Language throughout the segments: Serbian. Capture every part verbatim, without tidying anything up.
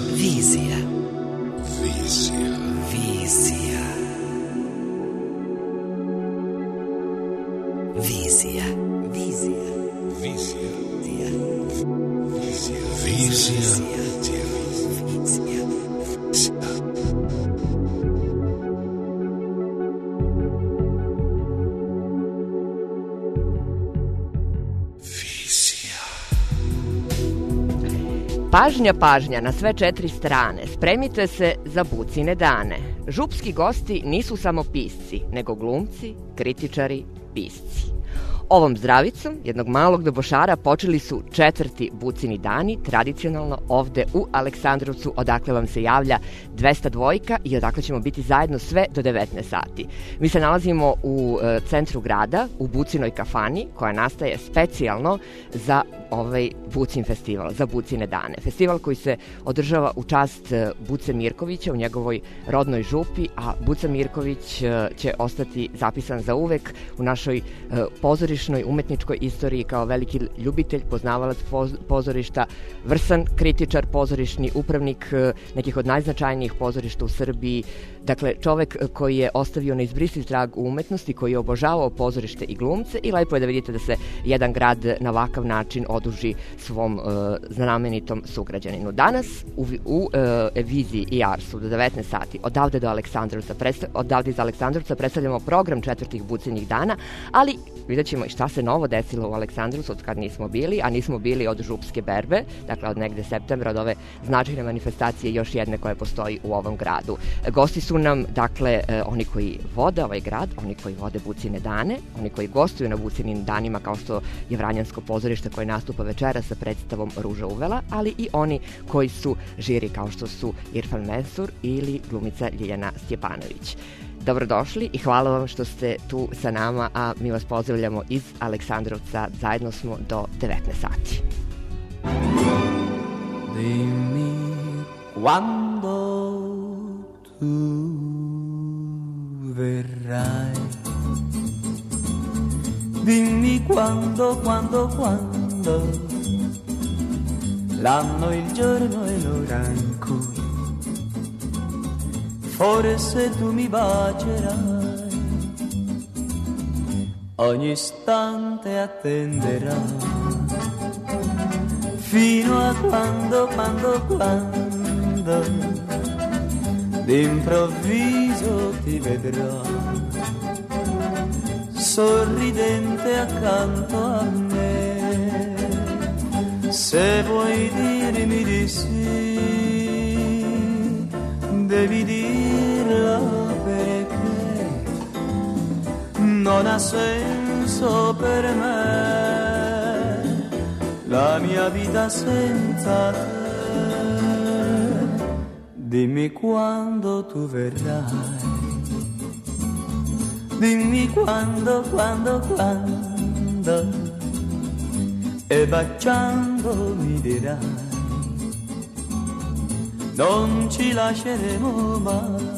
Vizija. Vizija. Vizija. Vizija. Vizija. Vizija. Vizija. Vizija. Pažnja, pažnja na sve četiri strane, spremite se za Bucine dane. Župski gosti nisu samo pisci, nego glumci, kritičari, pisci. Ovom zdravicom jednog malog dobošara počeli su četvrti Bucini dani, tradicionalno ovde u Aleksandrovcu, odakle vam se javlja dvesta dva i odakle ćemo biti zajedno sve do devetnaest sati. Mi se nalazimo u e, centru grada, u Bucinoj kafani, koja nastaje specijalno za ovaj Bucin festival, za Bucine dane. Festival koji se održava u čast Buce Mirkovića u njegovoj rodnoj župi, a Buca Mirković e, će ostati zapisan za uvek u našoj e, pozorišnoj umetničkoj istoriji kao veliki ljubitelj, poznavalac pozorišta, vrsan kritičar, pozorišni upravnik nekih od najznačajnijih pozorišta u Srbiji. Dakle, čovek koji je ostavio neizbrisiv trag u umetnosti, koji je obožavao pozorište i glumce i lepo je da vidite da se jedan grad na ovakav način oduži svom uh, znamenitom sugrađaninu. Danas u, u uh, Viziji i Arsu do devetnaest sati odavde do Aleksandrovca, odavde iz Aleksandrovca predstavljamo program četvrtih Bucinih dana, ali vidjet ćemo i šta se novo desilo u Aleksandrovcu od kad nismo bili, a nismo bili od Župske berbe, dakle od negde septembra, od ove značajne manifestacije još jedne koje postoji u ovom gradu. Gosti su nam, dakle, oni koji vode ovaj grad, oni koji vode Bucine dane, oni koji gostuju na Bucinim danima, kao što je Vranjansko pozorište koje nastupa večera sa predstavom Ruža uvela, ali i oni koji su žiri, kao što su Irfan Mensur ili glumica Ljiljana Stjepanović. Dobrodošli i hvala vam što ste tu sa nama, a mi vas pozdravljamo iz Aleksandrovca. Zajedno smo do devetnaest sati. Dimmi quando tu verrai, dimmi quando, quando, quando, l'anno, il giorno e l'ora in cui forse tu mi bacerai, ogni istante attenderai, fino a quando, quando, quando, d'improvviso ti vedrò, sorridente accanto a me, se vuoi dirmi di sì, devi dirlo perché non ha senso per me la mia vita senza te. Dimmi quando tu verrai, dimmi quando, quando, quando, e baciando mi dirai non ci lasceremo mai.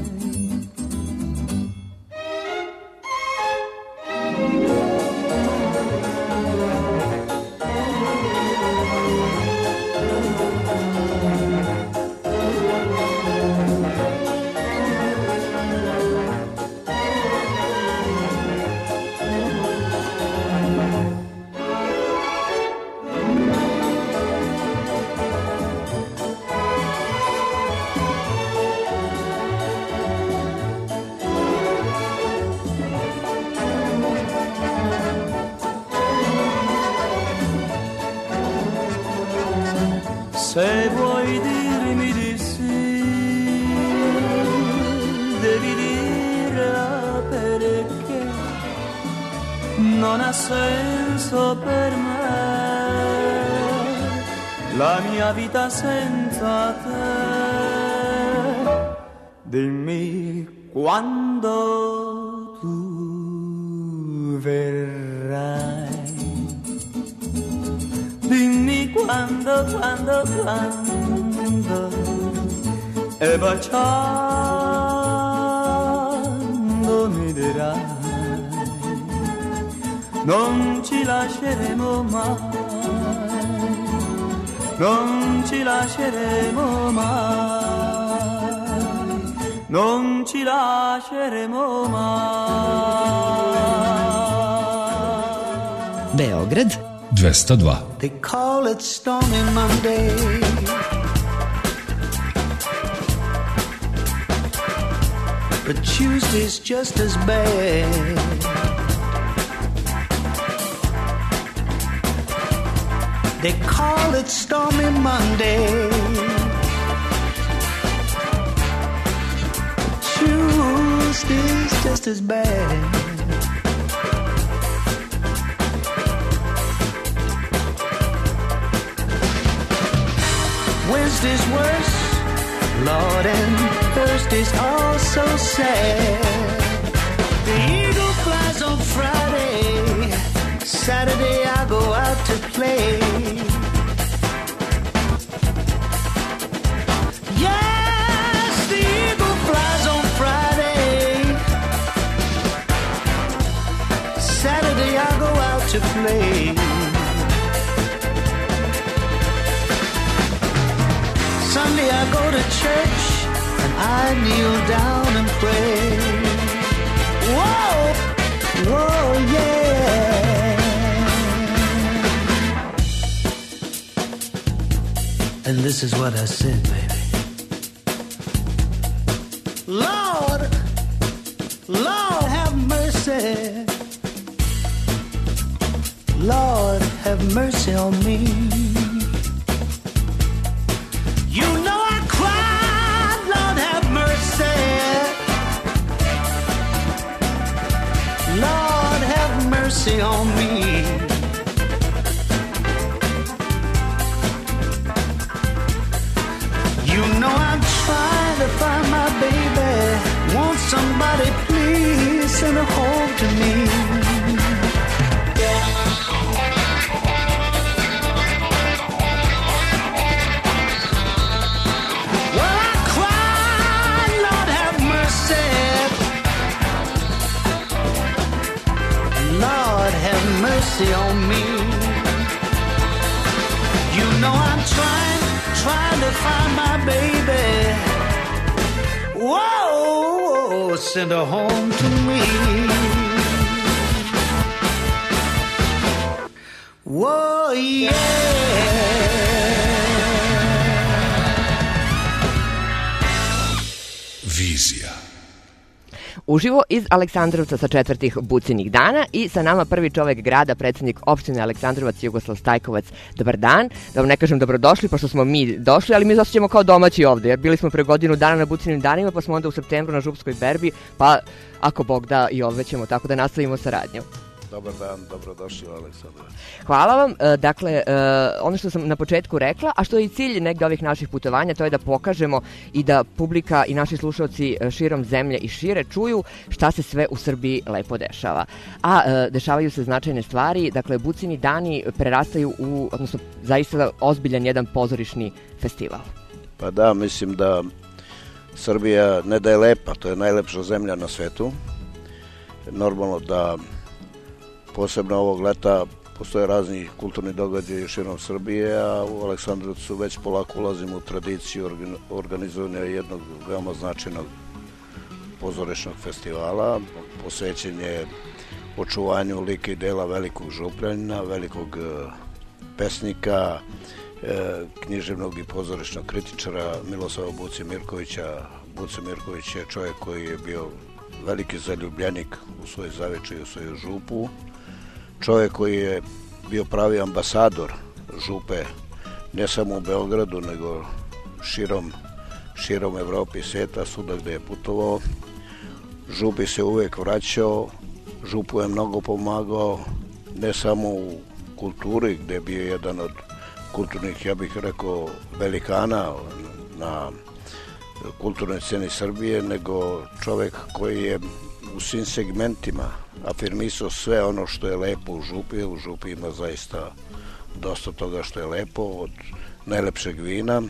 Se vuoi dirmi di sì, devi dirla perché non ha senso per me la mia vita senza te. Dimmi quando tu verrai, dimmi quando, quando, quando, e baciando mi dirai non ci lasceremo mai, non ci lasceremo mai, non ci lasceremo mai. Beograd dvesta dva. They call it Stormy Monday, but Tuesday's just as bad. They call it Stormy Monday, Tuesday's just as bad. Wednesday's worse, Lord, and Thursday's all so sad. The eagle flies on Friday, Saturday I go out to play. Yes, the eagle flies on Friday, Saturday I go out to play. Sunday I go to church and I kneel down and pray. Whoa, whoa, yeah. And this is what I said, baby. Lord, Lord have mercy. Lord have mercy on me. You know I cried, Lord have mercy. Lord have mercy on me. You know I'm trying to find my baby. Won't somebody please send her home to me? Mercy on me. You know I'm trying, trying to find my baby. Whoa, send her home to me. Whoa, yeah. Vizija. Uživo iz Aleksandrovca sa četvrtih Bucinih dana i sa nama prvi čovek grada, predsjednik opštine Aleksandrovac Jugoslav Stajkovac. Dobar dan, da vam ne kažem dobrodošli, pošto smo mi došli, ali mi se osjećamo kao domaći ovde, jer bili smo pre godinu dana na Bucinim danima, pa smo onda u septembru na Župskoj berbi, pa ako Bog da i ove ćemo tako da nastavimo saradnju. Dobar dan, dobrodošli u Aleksandrovac. Hvala vam. Dakle, ono što sam na početku rekla, a što je i cilj negde ovih naših putovanja, to je da pokažemo i da publika i naši slušalci širom zemlje i šire čuju šta se sve u Srbiji lepo dešava. A dešavaju se značajne stvari, dakle, Bucini dani prerastaju u, odnosno, zaista ozbiljan jedan pozorišni festival. Pa da, mislim da Srbija ne da je lepa, to je najlepša zemlja na svetu. Normalno da posebno ovog leta postoje razni kulturni događaji širom Srbije, a u Aleksandrovcu već polako ulazimo u tradiciju organizovanja jednog veoma značajnog pozorišnog festivala. Posvećen je očuvanju lika i dela velikog Župljanina, velikog pesnika, književnog i pozorišnog kritičara Miloslava Buce Mirkovića. Buce Mirković je čovjek koji je bio veliki zaljubljenik u svoj Zavičaj i u svoju Župu. Čovjek koji je bio pravi ambasador Župe, ne samo u Beogradu, nego širom, širom Evrope i sveta, svuda gde je putovao. Župi se uvek vraćao, Župu je mnogo pomagao, ne samo u kulturi, gde je bio jedan od kulturnih, ja bih rekao, velikana na kulturnoj sceni Srbije, nego čovjek koji je u svim segmentima afirmisao sve ono što je lepo u Župi. U Župi ima zaista dosta toga što je lepo, od najlepšeg vina,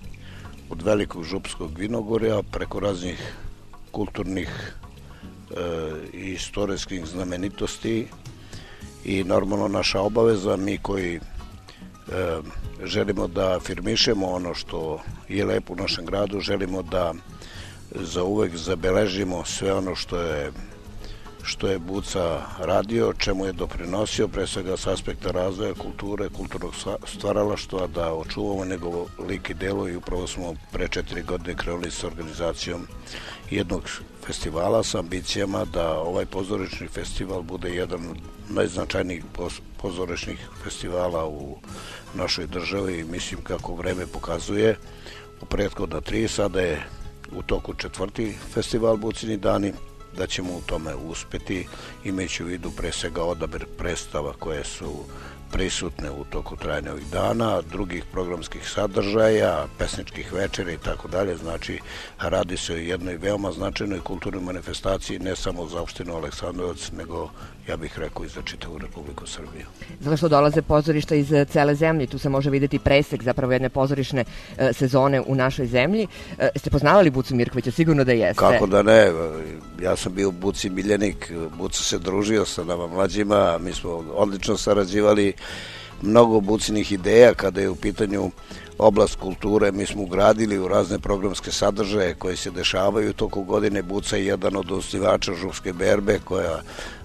od velikog župskog vinogorja, preko raznih kulturnih e, i istorijskih znamenitosti. I normalno naša obaveza, mi koji e, želimo da afirmišemo ono što je lepo u našem gradu, želimo da zauvek zabeležimo sve ono što je što je Buca radio, čemu je doprinosio, pre svega s aspekta razvoja kulture, kulturnog stvaralaštva, da očuvamo njegovo lik i delo i upravo smo pre četiri godine krenuli s organizacijom jednog festivala sa ambicijama da ovaj pozorišni festival bude jedan od najznačajnijih pozorišnih festivala u našoj državi i mislim kako vreme pokazuje u prethodna tri, sada je u toku četvrti festival Bucini dani, da ćemo u tome uspeti, imajući u vidu pre svega odabir predstava koje su prisutne u toku trajanja ovih dana, drugih programskih sadržaja, pesničkih večera i tako dalje. Znači, radi se o jednoj veoma značajnoj kulturnoj manifestaciji, ne samo za opštinu Aleksandrovac, nego, ja bih rekao, i za čitavu Republiku Srbiju. Zato što dolaze pozorišta iz cele zemlje, tu se može videti presek zapravo jedne pozorišne e, sezone u našoj zemlji. E, ste poznavali Bucu Mirkovića? Sigurno da jeste. Kako da ne, ja sam bio Buci miljenik, Buca se družio sa nama mlađima, mi smo odlično sarađivali, mnogo Bucinih ideja kada je u pitanju oblast kulture, mi smo ugradili u razne programske sadržaje koje se dešavaju toku godine. Buca je jedan od osnivača Župske berbe koja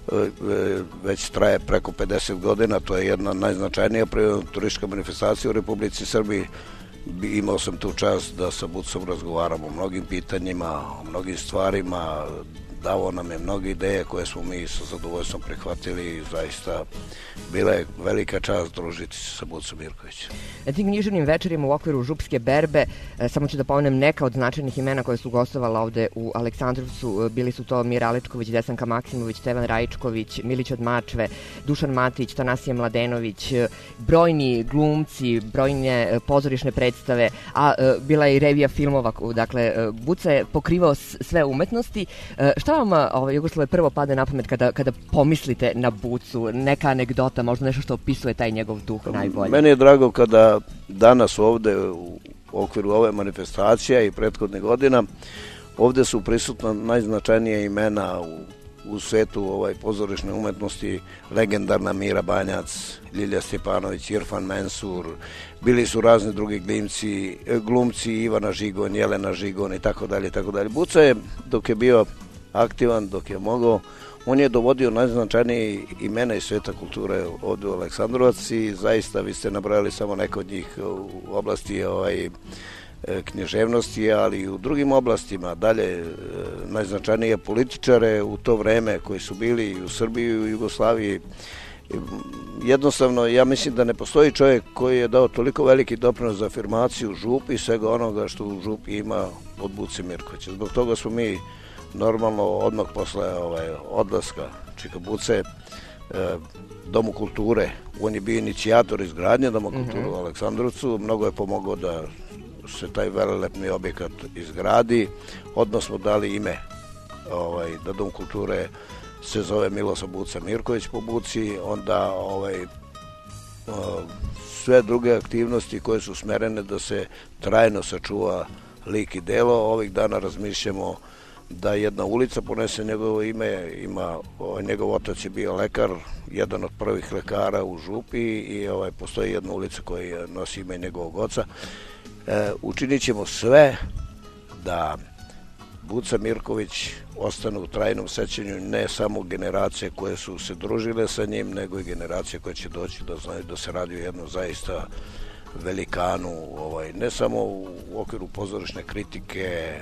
već traje preko pedeset godina, to je jedna najznačajnija turistička manifestacija u Republici Srbiji. Imao sam tu čast da sa Bucom razgovaram o mnogim pitanjima, o mnogim stvarima, dao nam je mnoge ideje koje smo mi sa zadovoljstvom prihvatili i zaista bila je velika čast družiti se sa Bucom Mirkovićem. Na tim književnim večerima u okviru Župske berbe, samo ću da pomenem neka od značajnih imena koje su gostovala ovde u Aleksandrovcu, bili su to Mira Aličković, Desanka Maksimović, Stevan Rajičković, Milić od Mačve, Dušan Matić, Tanasije Mladenović, brojni glumci, brojne pozorišne predstave, a bila je i revija filmova, dakle, Buca je pokrivao sve umetnosti. Šta vam, ovaj, Jugoslave, prvo pada na pamet kada, kada pomislite na Bucu? Neka anegdota, možda nešto što opisuje taj njegov duh najbolje? Meni je drago kada danas ovde u okviru ove manifestacije i prethodne godina ovde su prisutna najznačajnije imena u, u svetu ovaj, pozorišne umetnosti, legendarna Mira Banjac, Ljilja Stjepanović, Irfan Mensur, bili su razni drugi glumci, glumci Ivana Žigon, Jelena Žigon i tako dalje, tako dalje. Buca je, dok je bio aktivan, dok je mogao, on je dovodio najznačajnije imena iz sveta kulture ovde u Aleksandrovac i zaista vi ste nabrojali samo neko od njih u oblasti ovaj, književnosti, ali i u drugim oblastima. Dalje, najznačajnije političare u to vreme koji su bili i u Srbiji i u Jugoslaviji. Jednostavno, ja mislim da ne postoji čovjek koji je dao toliko veliki doprinos za afirmaciju Župi i svega onoga što u Župi ima od Buce Mirkovića. Zbog toga smo mi normalno odmah posle ovaj, odlaska Čika Buce e, Domu kulture, on je bio inicijator izgradnje Doma kulture mm-hmm. u Aleksandrovcu, mnogo je pomogao da se taj velelepni objekat izgradi, odmah smo dali ime ovaj, da Dom kulture se zove Milosav Buca Mirković po Buci, onda ovaj, o, sve druge aktivnosti koje su smerene da se trajno sačuva lik i delo. Ovih dana razmišljamo da jedna ulica ponese njegovo ime, ima, ovaj, njegov otac je bio lekar, jedan od prvih lekara u Župi i ovaj, postoji jedna ulica koja nosi ime njegovog oca. E, učinit ćemo sve da Buca Mirković ostane u trajnom sećanju ne samo generacije koje su se družile sa njim, nego i generacije koje će doći da znaju da se radi o jednom zaista velikanu, ovaj, ne samo u okviru pozorišne kritike,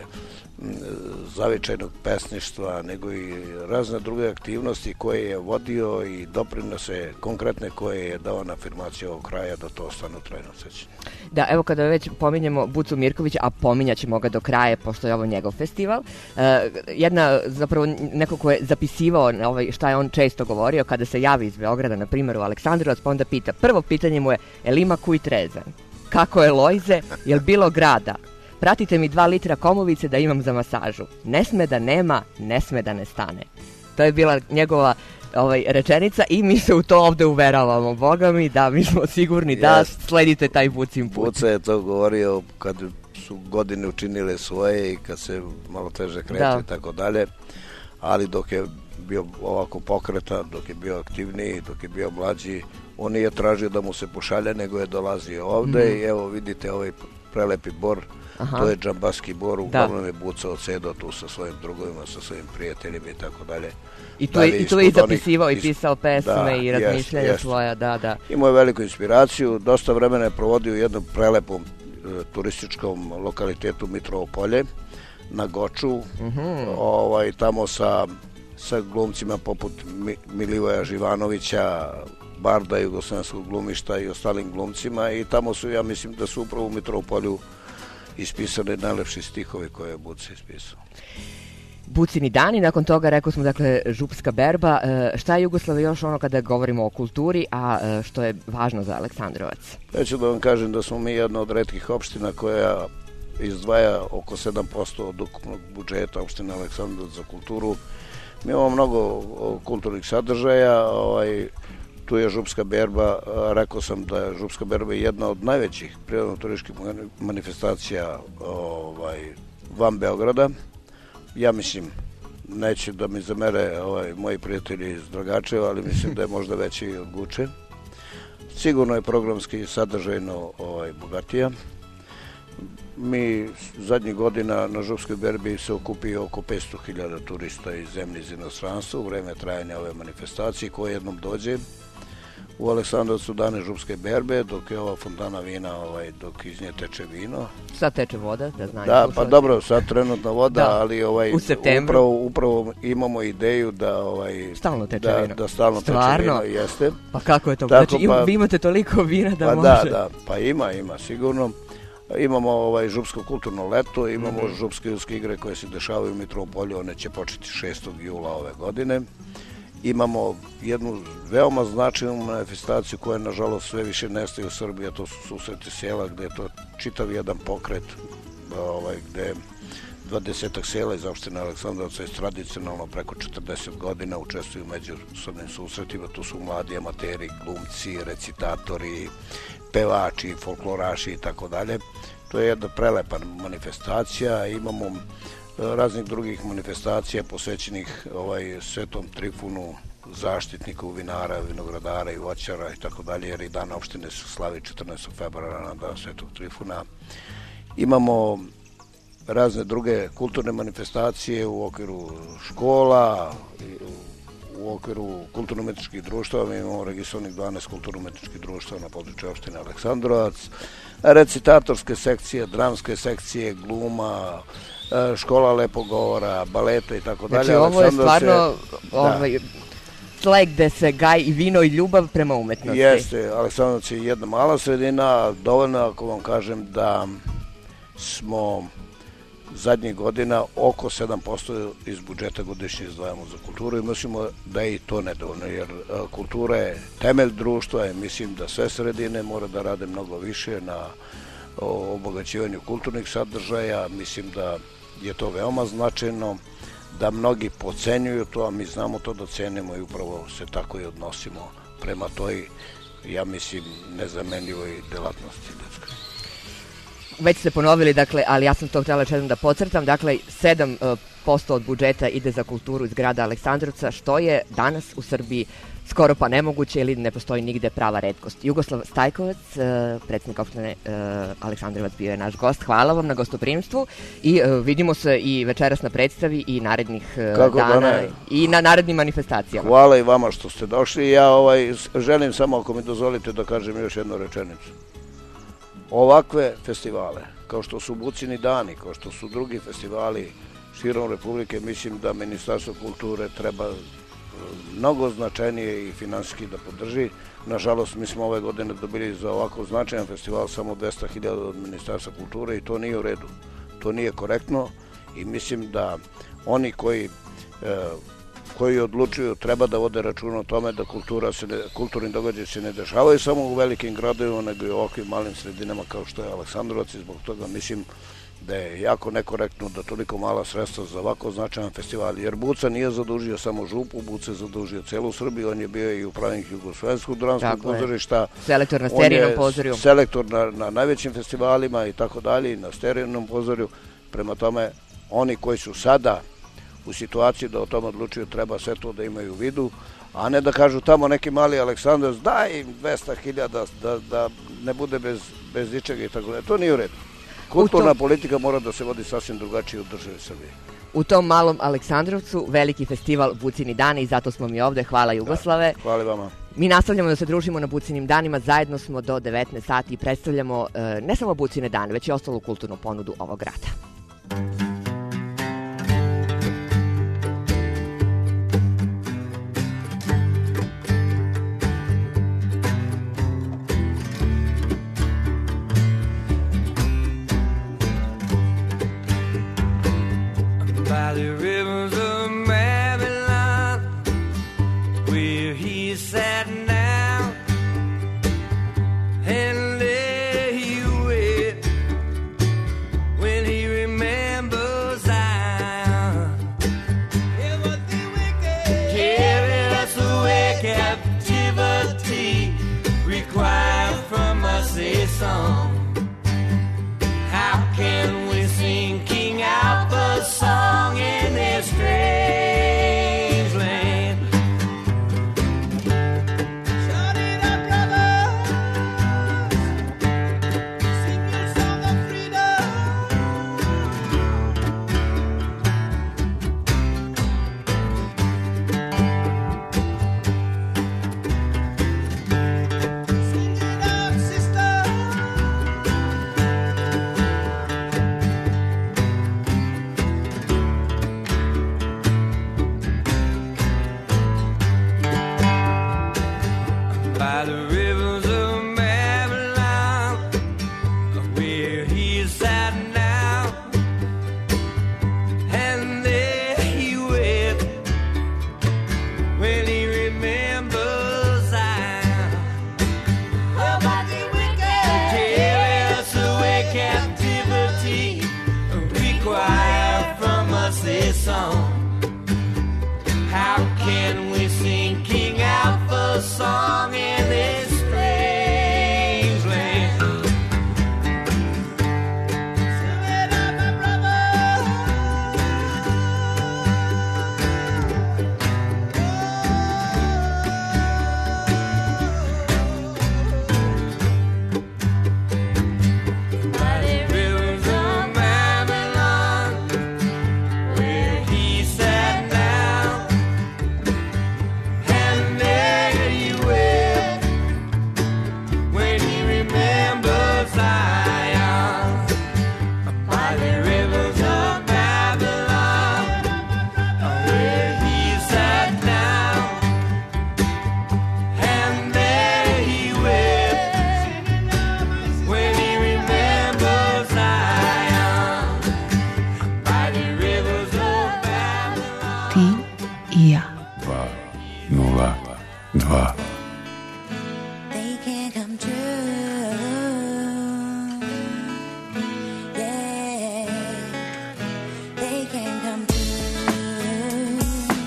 zavičajnog pesništva, nego i razne druge aktivnosti koje je vodio i doprinose konkretne koje je dao na afirmaciju ovog kraja da to ostane u trajnom sećanju. Da, evo kada već pominjemo Bucu Mirkovića, a pominjat ćemo ga do kraja pošto je ovo njegov festival, uh, jedna, zapravo neko ko je zapisivao ovaj, šta je on često govorio kada se javi iz Beograda, na primjer u Aleksandrovac, pa onda pita, prvo pitanje mu je, jel ima kuj trezan? Kako je Lojze? Jel bilo grada? Pratite mi dva litra komovice da imam za masažu. Ne sme da nema, ne sme da ne stane. To je bila njegova ovaj, rečenica i mi se u to ovde uveravamo. Boga mi, da, mi smo sigurni da yes. sledite taj Bucin put. Buca je to govorio kad su godine učinile svoje i kad se malo teže kreće i tako dalje. Ali dok je bio ovako pokretan, dok je bio aktivniji, dok je bio mlađi, on nije tražio da mu se pošalje, nego je dolazio ovde mm-hmm. i evo vidite ovaj prelepi bor. Aha. To je džambaski bor, uglavnom je bucao, sedao tu sa svojim drugovima, sa svojim prijateljima i tako dalje. I tu je, i tu je i zapisivao i pisao pesme da, i razmišljanja jest, svoja, da, da. Imao je veliku inspiraciju, dosta vremena je provodio u jednom prelepom e, turističkom lokalitetu Mitrovo Polje, na Goču, mm-hmm. ovaj, tamo sa, sa glumcima poput Mi, Milivoja Živanovića, Barda, jugoslovenskog glumišta i ostalim glumcima i tamo su, ja mislim da su upravo u Mitrovu Polju ispisane najlepši stihovi koje je Buca ispisao. Bucini dani, nakon toga rekao smo dakle župska berba. E, šta je Jugoslava još ono kada govorimo o kulturi, a e, što je važno za Aleksandrovac? Ja ću da vam kažem da smo mi jedna od retkih opština koja izdvaja oko sedam posto od ukupnog budžeta opštine Aleksandrovac za kulturu. Mi imamo mnogo kulturnih sadržaja, ovaj, tu je župska berba, rekao sam da je župska berba jedna od najvećih prirodno-turističkih manifestacija ovaj, van Beograda. Ja mislim, neće da mi zamere ovaj, moji prijatelji iz Dragačeva, ali mislim da je možda veći od Guče. Sigurno je programski sadržajno ovaj, bogatija. Mi zadnjih godina na župskoj berbi se okupi oko petsto hiljada turista iz zemlje iz inostranstva u vreme trajanja ove manifestacije koje jednom dođe u Aleksandrovcu dane župske berbe, dok je ova fontana vina, ovaj, dok iz nje teče vino. Sad teče voda, da znaju. Da, pa dobro, sad trenutna voda, da, ali ovaj, upravo, upravo imamo ideju da... Ovaj, stalno teče da, vino. Da stalno Stvarno? teče vino, jeste. Pa kako je to? Tako, znači, pa, vi imate toliko vina da pa može... Da, da, pa ima, ima, sigurno. Imamo ovaj župsko kulturno leto, imamo mm-hmm. župske juske igre koje se dešavaju u Mitrovom Polju, one će početi šestog jula ove godine. Imamo jednu veoma značajnu manifestaciju koja nažalost sve više nestaje u Srbiji, a to su susreti sela, gde je to čitav jedan pokret, ovaj, gde dvadesetak sela iz opštine Aleksandrovac već tradicionalno preko četrdeset godina učestvuju u međusobnim susretima. Tu su mladi amateri, glumci, recitatori, pevači, folkloraši i tako dalje. To je jedna prelepa manifestacija. Imamo raznih drugih manifestacija posvećenih ovaj, Svetom Trifunu, zaštitniku vinara, vinogradara i voćara i tako dalje, jer i dan opštine se slavi četrnaestog februara na dan Svetog Trifuna. Imamo razne druge kulturne manifestacije u okviru škola, u okviru kulturno-umetničkih društava. Mi imamo registrovanih dvanaest kulturno-umetničkih društava na području opštine Aleksandrovac, recitatorske sekcije, dramske sekcije, gluma, škola lepog govora, baleta i tako dalje. Znači ovo je stvarno ovaj, sleg gde se gaj i vino i ljubav prema umetnosti. Jeste, Aleksandrovac je jedna mala sredina, dovoljno ako vam kažem da smo zadnjih godina oko sedam posto iz budžeta godišnje izdvajamo za kulturu i mislimo da je i to nedovoljno, jer kultura je temelj društva i mislim da sve sredine mora da rade mnogo više na obogaćivanju kulturnih sadržaja. Mislim da je to veoma značajno, da mnogi pocenjuju to, a mi znamo to da cenimo i upravo se tako i odnosimo prema toj, ja mislim, nezamenljivoj delatnosti ljudskoj. Već ste ponovili, dakle, ali ja sam to htjela čedom da podcrtam, dakle, sedam posto od budžeta ide za kulturu iz grada Aleksandrovca, što je danas u Srbiji skoro pa nemoguće ili ne postoji nigde prava retkost. Jugoslav Stajkovac, predsjednik opštine Aleksandrovac, bio je naš gost. Hvala vam na gostoprimstvu i vidimo se i večeras na predstavi i narednih Kako dana da i na narednim manifestacijama. Hvala i vama što ste došli. Ja ovaj, želim samo, ako mi dozvolite, da kažem još jednu rečenicu. Ovakve festivale, kao što su Bucini dani, kao što su drugi festivali širom Republike, mislim da Ministarstvo kulture treba mnogo značajnije i finansijski da podrži. Nažalost, mi smo ove godine dobili za ovako značajan festival samo dvesta hiljada od Ministarstva kulture i to nije u redu. To nije korektno i mislim da oni koji koji odlučuju treba da vode računa o tome da kultura se ne, kulturni događaji se ne dešavaju samo u velikim gradovima, nego i u ovakvim malim sredinama kao što je Aleksandrovac i zbog toga mislim da je jako nekorektno da toliko mala sredstva za ovako značajan festival, jer Buca nije zadužio samo župu, Buca je zadužio celu Srbiju, on je bio i upravnik Jugoslovenskog dramskog pozorišta, selektor na Sterinom pozorju, selektor na, na najvećim festivalima i tako dalje, na Sterinom pozorju. Prema tome, oni koji su sada u situaciji da o tom odlučuju, treba sve to da imaju u vidu, a ne da kažu tamo neki mali Aleksandar, daj im dvesta hiljada da, da ne bude bez, bez ničega i tako da. To nije u redu. Kulturna tom... politika mora da se vodi sasvim drugačije u državi Srbije. U tom malom Aleksandrovcu veliki festival Bucini dani i zato smo mi ovde. Hvala Jugoslave. Da, hvala vama. Mi nastavljamo da se družimo na Bucinim danima, zajedno smo do devetnaest sati i predstavljamo e, ne samo Bucine dane, već i ostalu kulturnu ponudu ovog grada. By the rivers of Babylon, where he sat down, and there he wept when he remembers Zion. It was the wicked carried us away, captivity required from us a song. How can we sing King Alpha's song in this strange land? Shout it out, brothers, sing your song of freedom. Sing it out, sister. By the rivers of Babylon, where he sat down, and there he wept when he remembers Zion. Oh, by the wicked carry us away, captivity require from us a song. How can we sing King Alpha's song in this strange land? Sing it out, my brother. By the rivers of Babylon, where he sat down, and there he wept when he remembered Zion. By the rivers of Babylon, where he sat down, and there he wept when he remembered Zion. By the rivers of Babylon. Ti i ja. dva nula dva. They can't come true. Yeah, they can't come true.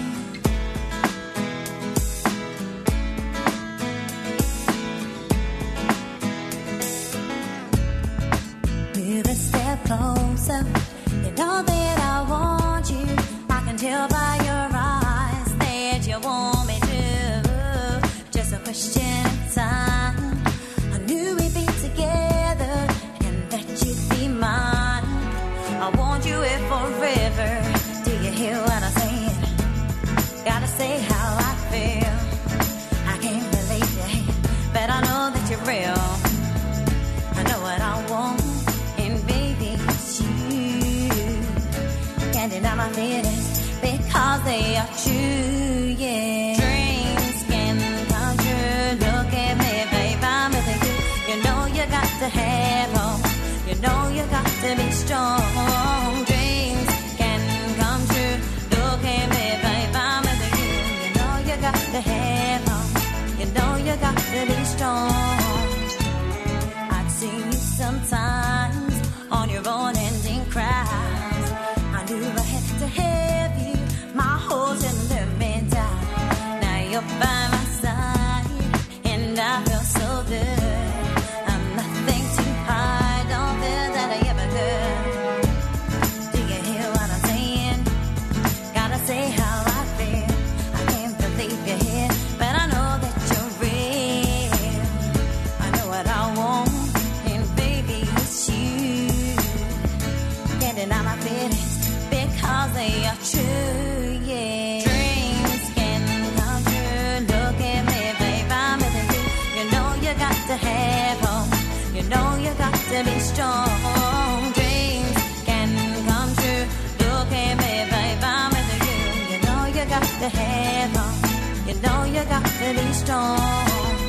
Move a step closer. You know that I want you. I can tell by your eyes that you want me to. Just a question of time. I knew we'd be together and that you'd be mine. I want you here forever. Do you hear what I'm saying? Gotta say how I feel. I can't believe it, but I know that you're real. I know what I want, and baby, it's you. Can't deny my feelings because they are true, yeah. Dreams can come true. Look at me, babe, I'm with you. You know you got to have hope. You know you got to be strong. Dreams can come true. Look at me, babe, I'm with you. You know you got to have hope. You know you got to be strong. I'd see you sometimes on your own ending cries. I knew I had to have you. My whole tender man died. Now you're by my side, and I feel so good. I'm nothing to hide. Don't feel that I ever could. can't deny my feelings because they are true, yeah. Dreams can come true. Look at me, babe, I'm with you. You know you got to have hope. You know you got to be strong. Dreams can come true. Look at me, babe, I'm with you. You know you got to have hope. You know you got to be strong.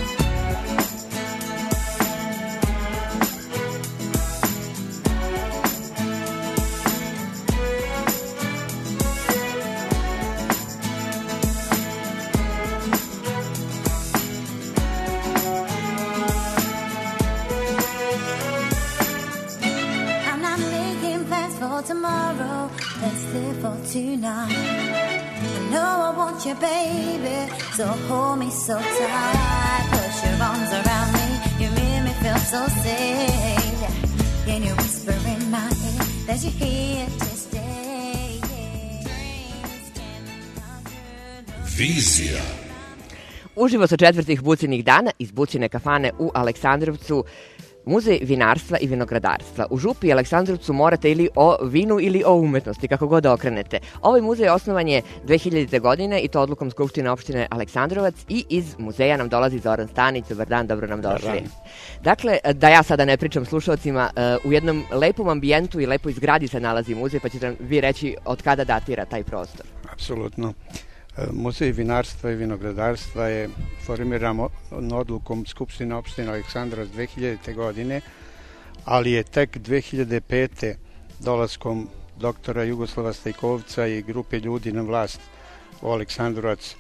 Tomorrow, let's live for tonight. I know I want you, baby, so hold me so tight. Put your arms around me, you make me feel so safe. Can you whisper in my ear that you're here to stay? Dreams can come true. Vizija. Uživo sa četvrtih Bucinih dana iz Bucine kafane u Aleksandrovcu, Muzej vinarstva i vinogradarstva. U Župi i Aleksandrovcu morate ili o vinu ili o umetnosti, kako god da okrenete. Ovaj muzej osnovan je dve hiljadite. godine i to odlukom Skupštine opštine Aleksandrovac i iz muzeja nam dolazi Zoran Stanić. Dobar dan, dobro nam došli. Dakle, da ja sada ne pričam slušalcima, u jednom lepom ambijentu i lepoj zgradi se nalazi muzej, pa ćete vi reći od kada datira taj prostor. Apsolutno. Muzej vinarstva i vinogradarstva je formiran odlukom Skupštine opštine Aleksandrovac dve hiljadite. godine, ali je tek dve hiljade pete. dolaskom doktora Jugoslava Stajkovca i grupe ljudi na vlast u Aleksandrovac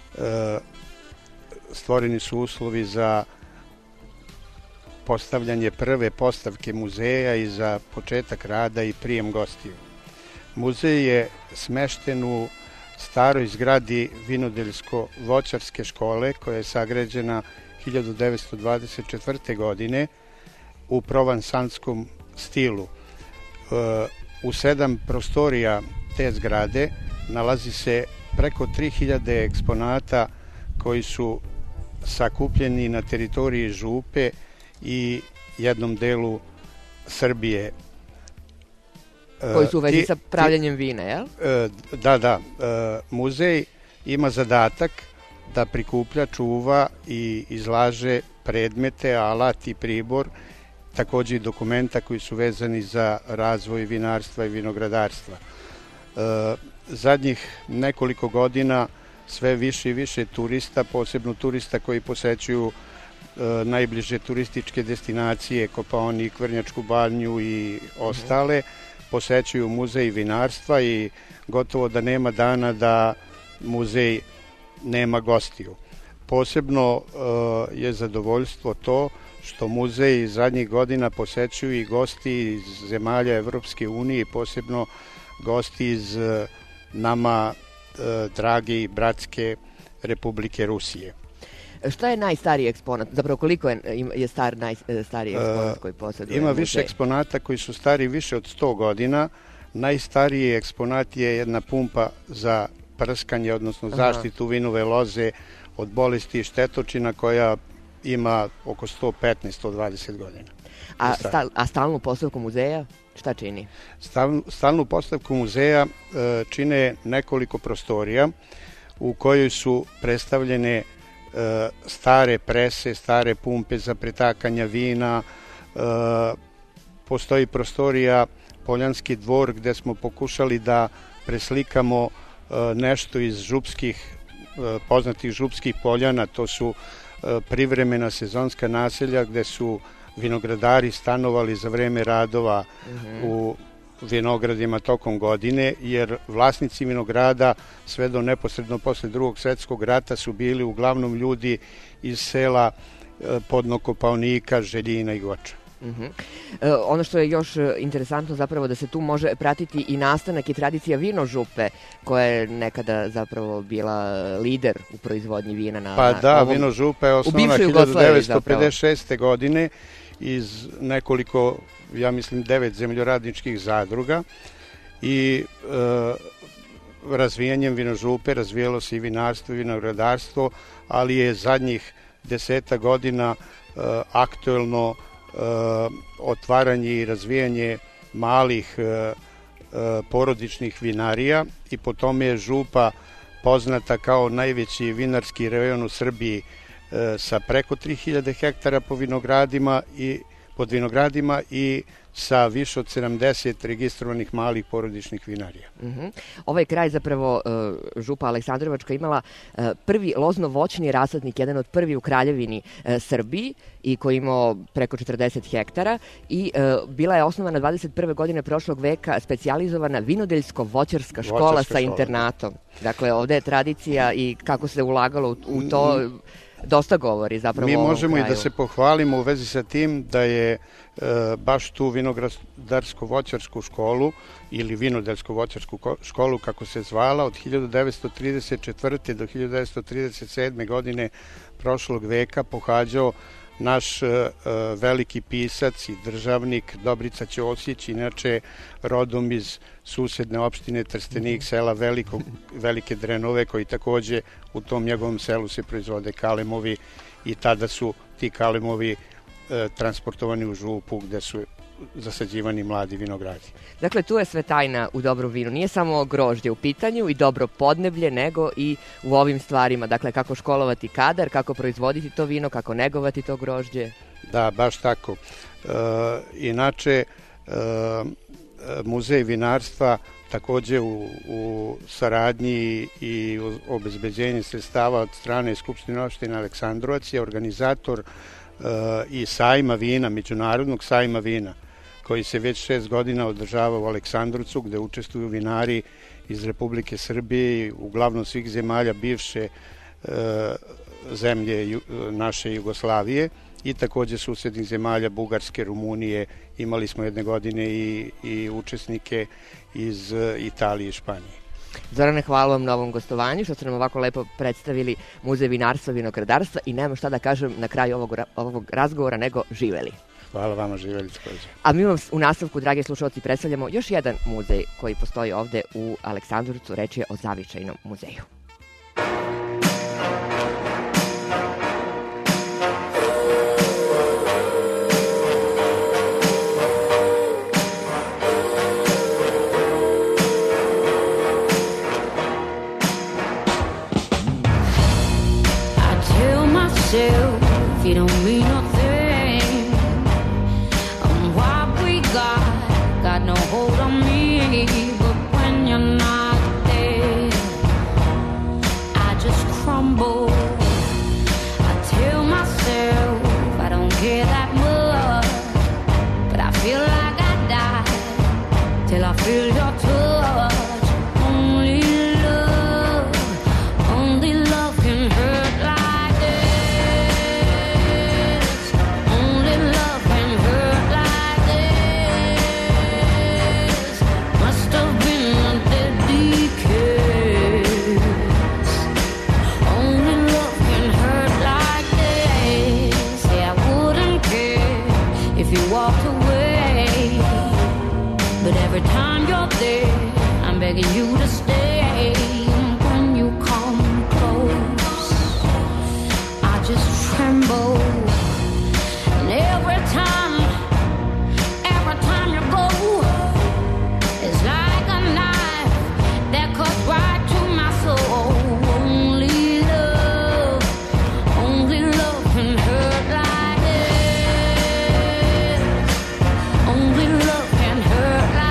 stvoreni su uslovi za postavljanje prve postavke muzeja i za početak rada i prijem gostiju. Muzej je smešten u staroj zgradi vinodeljsko-voćarske škole koja je sagrađena hiljadu devetsto dvadeset četvrte. godine u provansanskom stilu. U sedam prostorija te zgrade nalazi se preko tri hiljade eksponata koji su sakupljeni na teritoriji Župe i jednom delu Srbije. Koji su u vezi sa pravljanjem vina, jel? Da, da. Muzej ima zadatak da prikuplja, čuva i izlaže predmete, alat i pribor, takođe i dokumenta koji su vezani za razvoj vinarstva i vinogradarstva. Zadnjih nekoliko godina sve više i više turista, posebno turista koji posećuju najbliže turističke destinacije, Kopaonik, Vrnjačku banju i ostale, posećuju muzej vinarstva i gotovo da nema dana da muzej nema gostiju. Posebno je zadovoljstvo to što muzej zadnjih godina posećuju i gosti iz zemalja Evropske unije, posebno gosti iz nama drage i bratske Republike Rusije. Šta je najstariji eksponat? Zapravo koliko je, je star najstariji eksponat koji posjeduje Ima muzej? više eksponata koji su stari više od sto godina. Najstariji eksponat je jedna pumpa za prskanje, odnosno zaštitu vinove loze od bolesti i štetočina koja ima oko sto petnaest do sto dvadeset godina. A, stal, a stalnu postavku muzeja šta čini? Stal, stalnu postavku muzeja e, čine nekoliko prostorija u kojoj su predstavljene e, stare prese, stare pumpe za pretakanja vina. E, postoji prostorija Poljanski dvor gde smo pokušali da preslikamo e, nešto iz župskih, e, poznatih župskih poljana. To su privremena sezonska naselja gde su vinogradari stanovali za vreme radova mm-hmm. u vinogradima tokom godine, jer vlasnici vinograda sve do neposredno posle drugog svetskog rata su bili uglavnom ljudi iz sela Podnokopaonika, Željina i Goča. Uh-huh. E, ono što je još interesantno zapravo da se tu može pratiti i nastanak i tradicija Vinožupe koja je nekada zapravo bila lider u proizvodnji vina na, pa na da, ovom, Vinožupa je osnovana hiljadu devetsto pedeset šeste. godine iz nekoliko, ja mislim, devet zemljoradničkih zadruga i e, razvijanjem Vinožupe razvijalo se i vinarstvo i vinogradarstvo, ali je zadnjih deseta godina e, aktuelno Uh, otvaranje i razvijanje malih uh, porodičnih vinarija i po tome je Župa poznata kao najveći vinarski rejon u Srbiji sa preko tri hiljade hektara po vinogradima i pod vinogradima i sa više od sedamdeset registrovanih malih porodičnih vinarija. Uh-huh. Ovaj kraj, zapravo Župa Aleksandrovačka, imala prvi lozno-voćni rasadnik, jedan od prvi u Kraljevini Srbiji i koji imao preko četrdeset hektara i bila je osnovana dvadeset prve godine prošlog veka specijalizovana vinodeljsko-voćarska škola Voćarska sa škola. internatom. Dakle, ovde je tradicija i kako se ulagalo u, u to dosta govori zapravo. Mi o ovom možemo kraju. i da se pohvalimo u vezi sa tim da je e, baš tu vinogradarsko-voćarsku školu ili vinodelsko-voćarsku školu, kako se zvala, od hiljadu devetsto trideset četvrte do hiljadu devetsto trideset sedme godine prošlog veka pohađao naš e, veliki pisac i državnik Dobrica Ćosić, inače rodom iz susedne opštine Trstenik, sela Veliko, Velike Drenove, koji takođe u tom njegovom selu se proizvode kalemovi i tada su ti kalemovi e, transportovani u Župu gde su zasađivani mladi vinogradi. Dakle, tu je sve tajna u dobrom vinu. Nije samo grožđe u pitanju i dobro podneblje, nego i u ovim stvarima. Dakle, kako školovati kadar, kako proizvoditi to vino, kako negovati to grožđe. Da, baš tako. E, inače, e, Muzej vinarstva takođe u, u saradnji i u obezbeđenju sredstava od strane Skupštine opštine Aleksandrovac je organizator e, i sajma vina, međunarodnog sajma vina, koji se već šest godina održava u Aleksandrovcu, gde učestvuju vinari iz Republike Srbije i uglavnom svih zemalja bivše e, zemlje ju, naše Jugoslavije i takođe susednih zemalja Bugarske, Rumunije. Imali smo jedne godine i, i učesnike iz Italije i Španije. Zorane, hvala vam na ovom gostovanju, što ste nam ovako lepo predstavili Muzej vinarstva i vinogradarstva i nemam šta da kažem na kraju ovog, ovog razgovora nego živeli. Hvala vama, živeli takođe. A mi vam u nastavku, dragi slušalci, predstavljamo još jedan muzej koji postoji ovde u Aleksandrovcu. Reč je o Zavičajnom muzeju. You don't mean nothing. Um, what we got got no hold on me. But when you're not there, I just crumble. I tell myself I don't care that much, but I feel like I die till I feel your touch. Only love, only love can hurt like every time you're there, I'm begging you to stay. When you come close, I just tremble. And every time, every time you go, it's like a knife that cuts right to my soul. Only love, only love can hurt like this. Only love can hurt like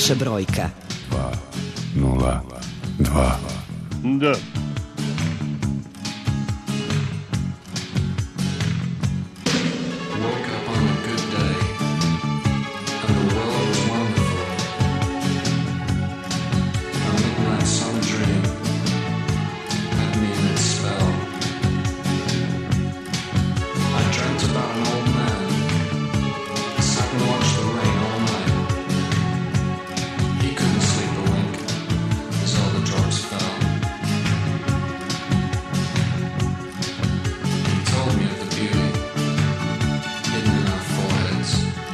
naša brojka. dva nula dva. Da. Woke up on a good day, and the world was wonderful. A midnight sun dream had me in its spell. I dreamt about an old man, sat and watched the rain all night. He couldn't sleep a wink as all the drops fell. He told me of the beauty hidden in our foreheads,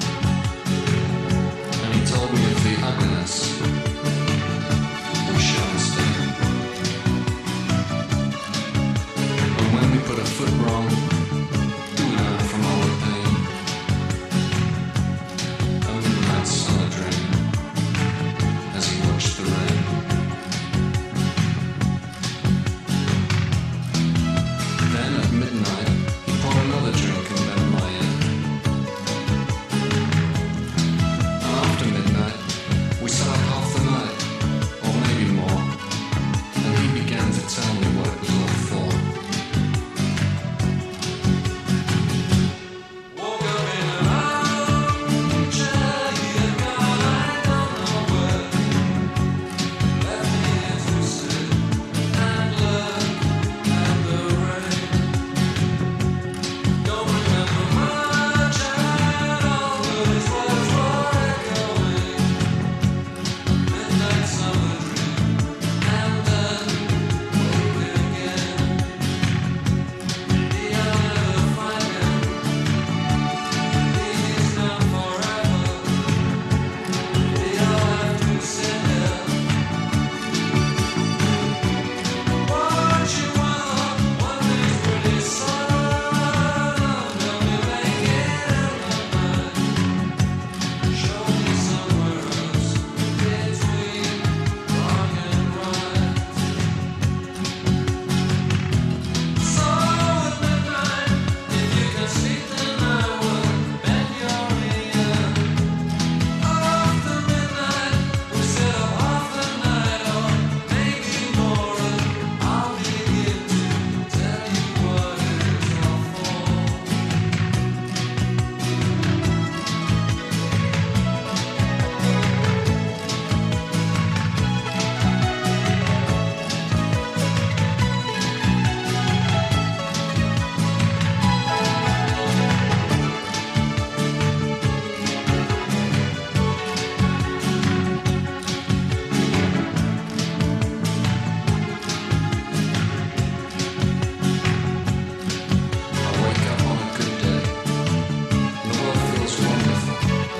and he told me of the ugliness we show instead. And when we put a foot wrong, we learn from all the pain. A midnight summer dream as he watched the rain. Then at midnight, he poured another drink and bent my ear. And after midnight, we sat up half the night, or maybe more, and he began to tell me what it was all for. Woke up in an armchair, he had gone, I don't know where. Left me here to sit and look at the rain. Don't remember much at all, but his words were echoing. Midnight summer dream, and then wake again. Maybe I'll never find him. He's gone forever. Maybe I'll have to sit here. Watch you while one day's pretty sun. Tell me make it in the night. Show me somewhere else between wrong and right. So at midnight, if you can sleep, then I will bend your ear. After midnight, we sit up half the night, or maybe more, and I'll begin to tell you what it's all for. I wake up on a good day, and the world feels wonderful.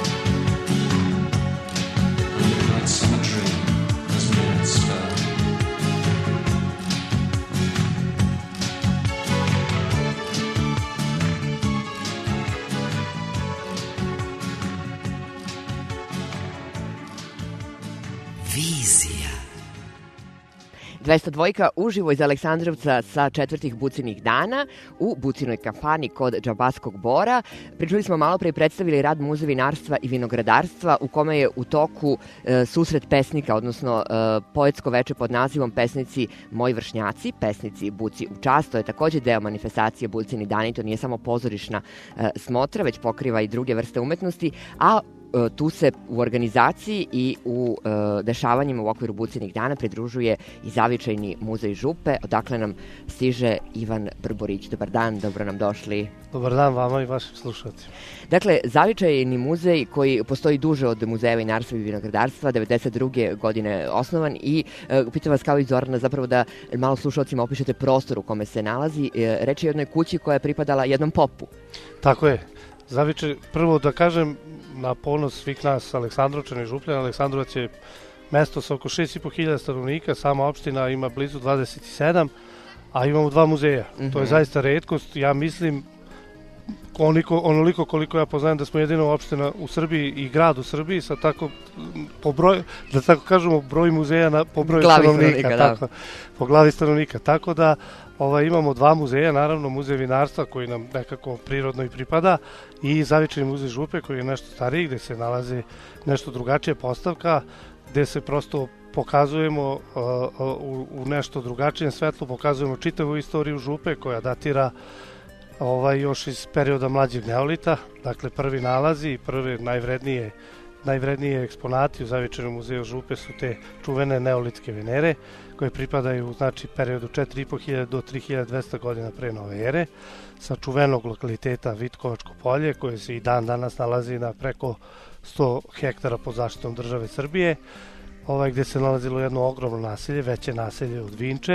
A midnight summer dream has me in its spell. Vizija. dvesta dva uživo iz Aleksandrovca sa četvrtih Bucinih dana u Bucinoj kafani kod Džabaskog bora. Pričali smo malo pre i predstavili rad Muze vinarstva i vinogradarstva u kome je u toku e, susret pesnika, odnosno e, poetsko veče pod nazivom Pesnici moji vršnjaci, pesnici Buci u čast. To je takođe deo manifestacije Bucini dani, to nije samo pozorišna e, smotra, već pokriva i druge vrste umetnosti, a tu se u organizaciji i u e, dešavanjima u okviru Bucinih dana pridružuje i Zavičajni muzej Župe, odakle nam stiže Ivan Brborić. Dobar dan, dobro nam došli. Dobar dan vama i vašim slušateljima. Dakle, Zavičajni muzej koji postoji duže od Muzeja vinarstva i vinogradarstva, devedeset druge godine osnovan i e, pitam vas kao i Zorana zapravo da malo slušalcima opišete prostor u kome se nalazi. E, reč je o jednoj kući koja je pripadala jednom popu. Tako je. Zavičaj, prvo da kažem, na ponos svih nas Aleksandrovčana i Župljana, Aleksandrovac je mesto sa oko šest i po hiljada stanovnika, sama opština ima blizu dvadeset sedam, a imamo dva muzeja. Mm-hmm. To je zaista retkost. Ja mislim, onoliko, onoliko koliko ja poznajem da smo jedina opština u Srbiji i grad u Srbiji sa tako po broju, da tako kažemo, broj muzeja na, po broju Glavi stanovnika, stanovnika, tako, po glavi stanovnika. Tako da ovaj, imamo dva muzeja, naravno muzej vinarstva koji nam nekako prirodno i pripada i Zavičajni muzej Župe koji je nešto stariji, gde se nalazi nešto drugačija postavka, gde se prosto pokazujemo uh, u, u nešto drugačijem svetlu, pokazujemo čitavu istoriju Župe koja datira ovaj, još iz perioda mlađeg neolita, dakle prvi nalazi i prve najvrednije, najvrednije eksponati u Zavičajnom muzeju Župe su te čuvene neolitske venere koje pripadaju znači periodu četiri i po hiljade do tri hiljade dvesta godina pre nove ere, sa čuvenog lokaliteta Vitkovačko polje koje se i dan danas nalazi na preko sto hektara pod zaštitom države Srbije, ovaj, gde se nalazilo jedno ogromno naselje, veće naselje od Vinče,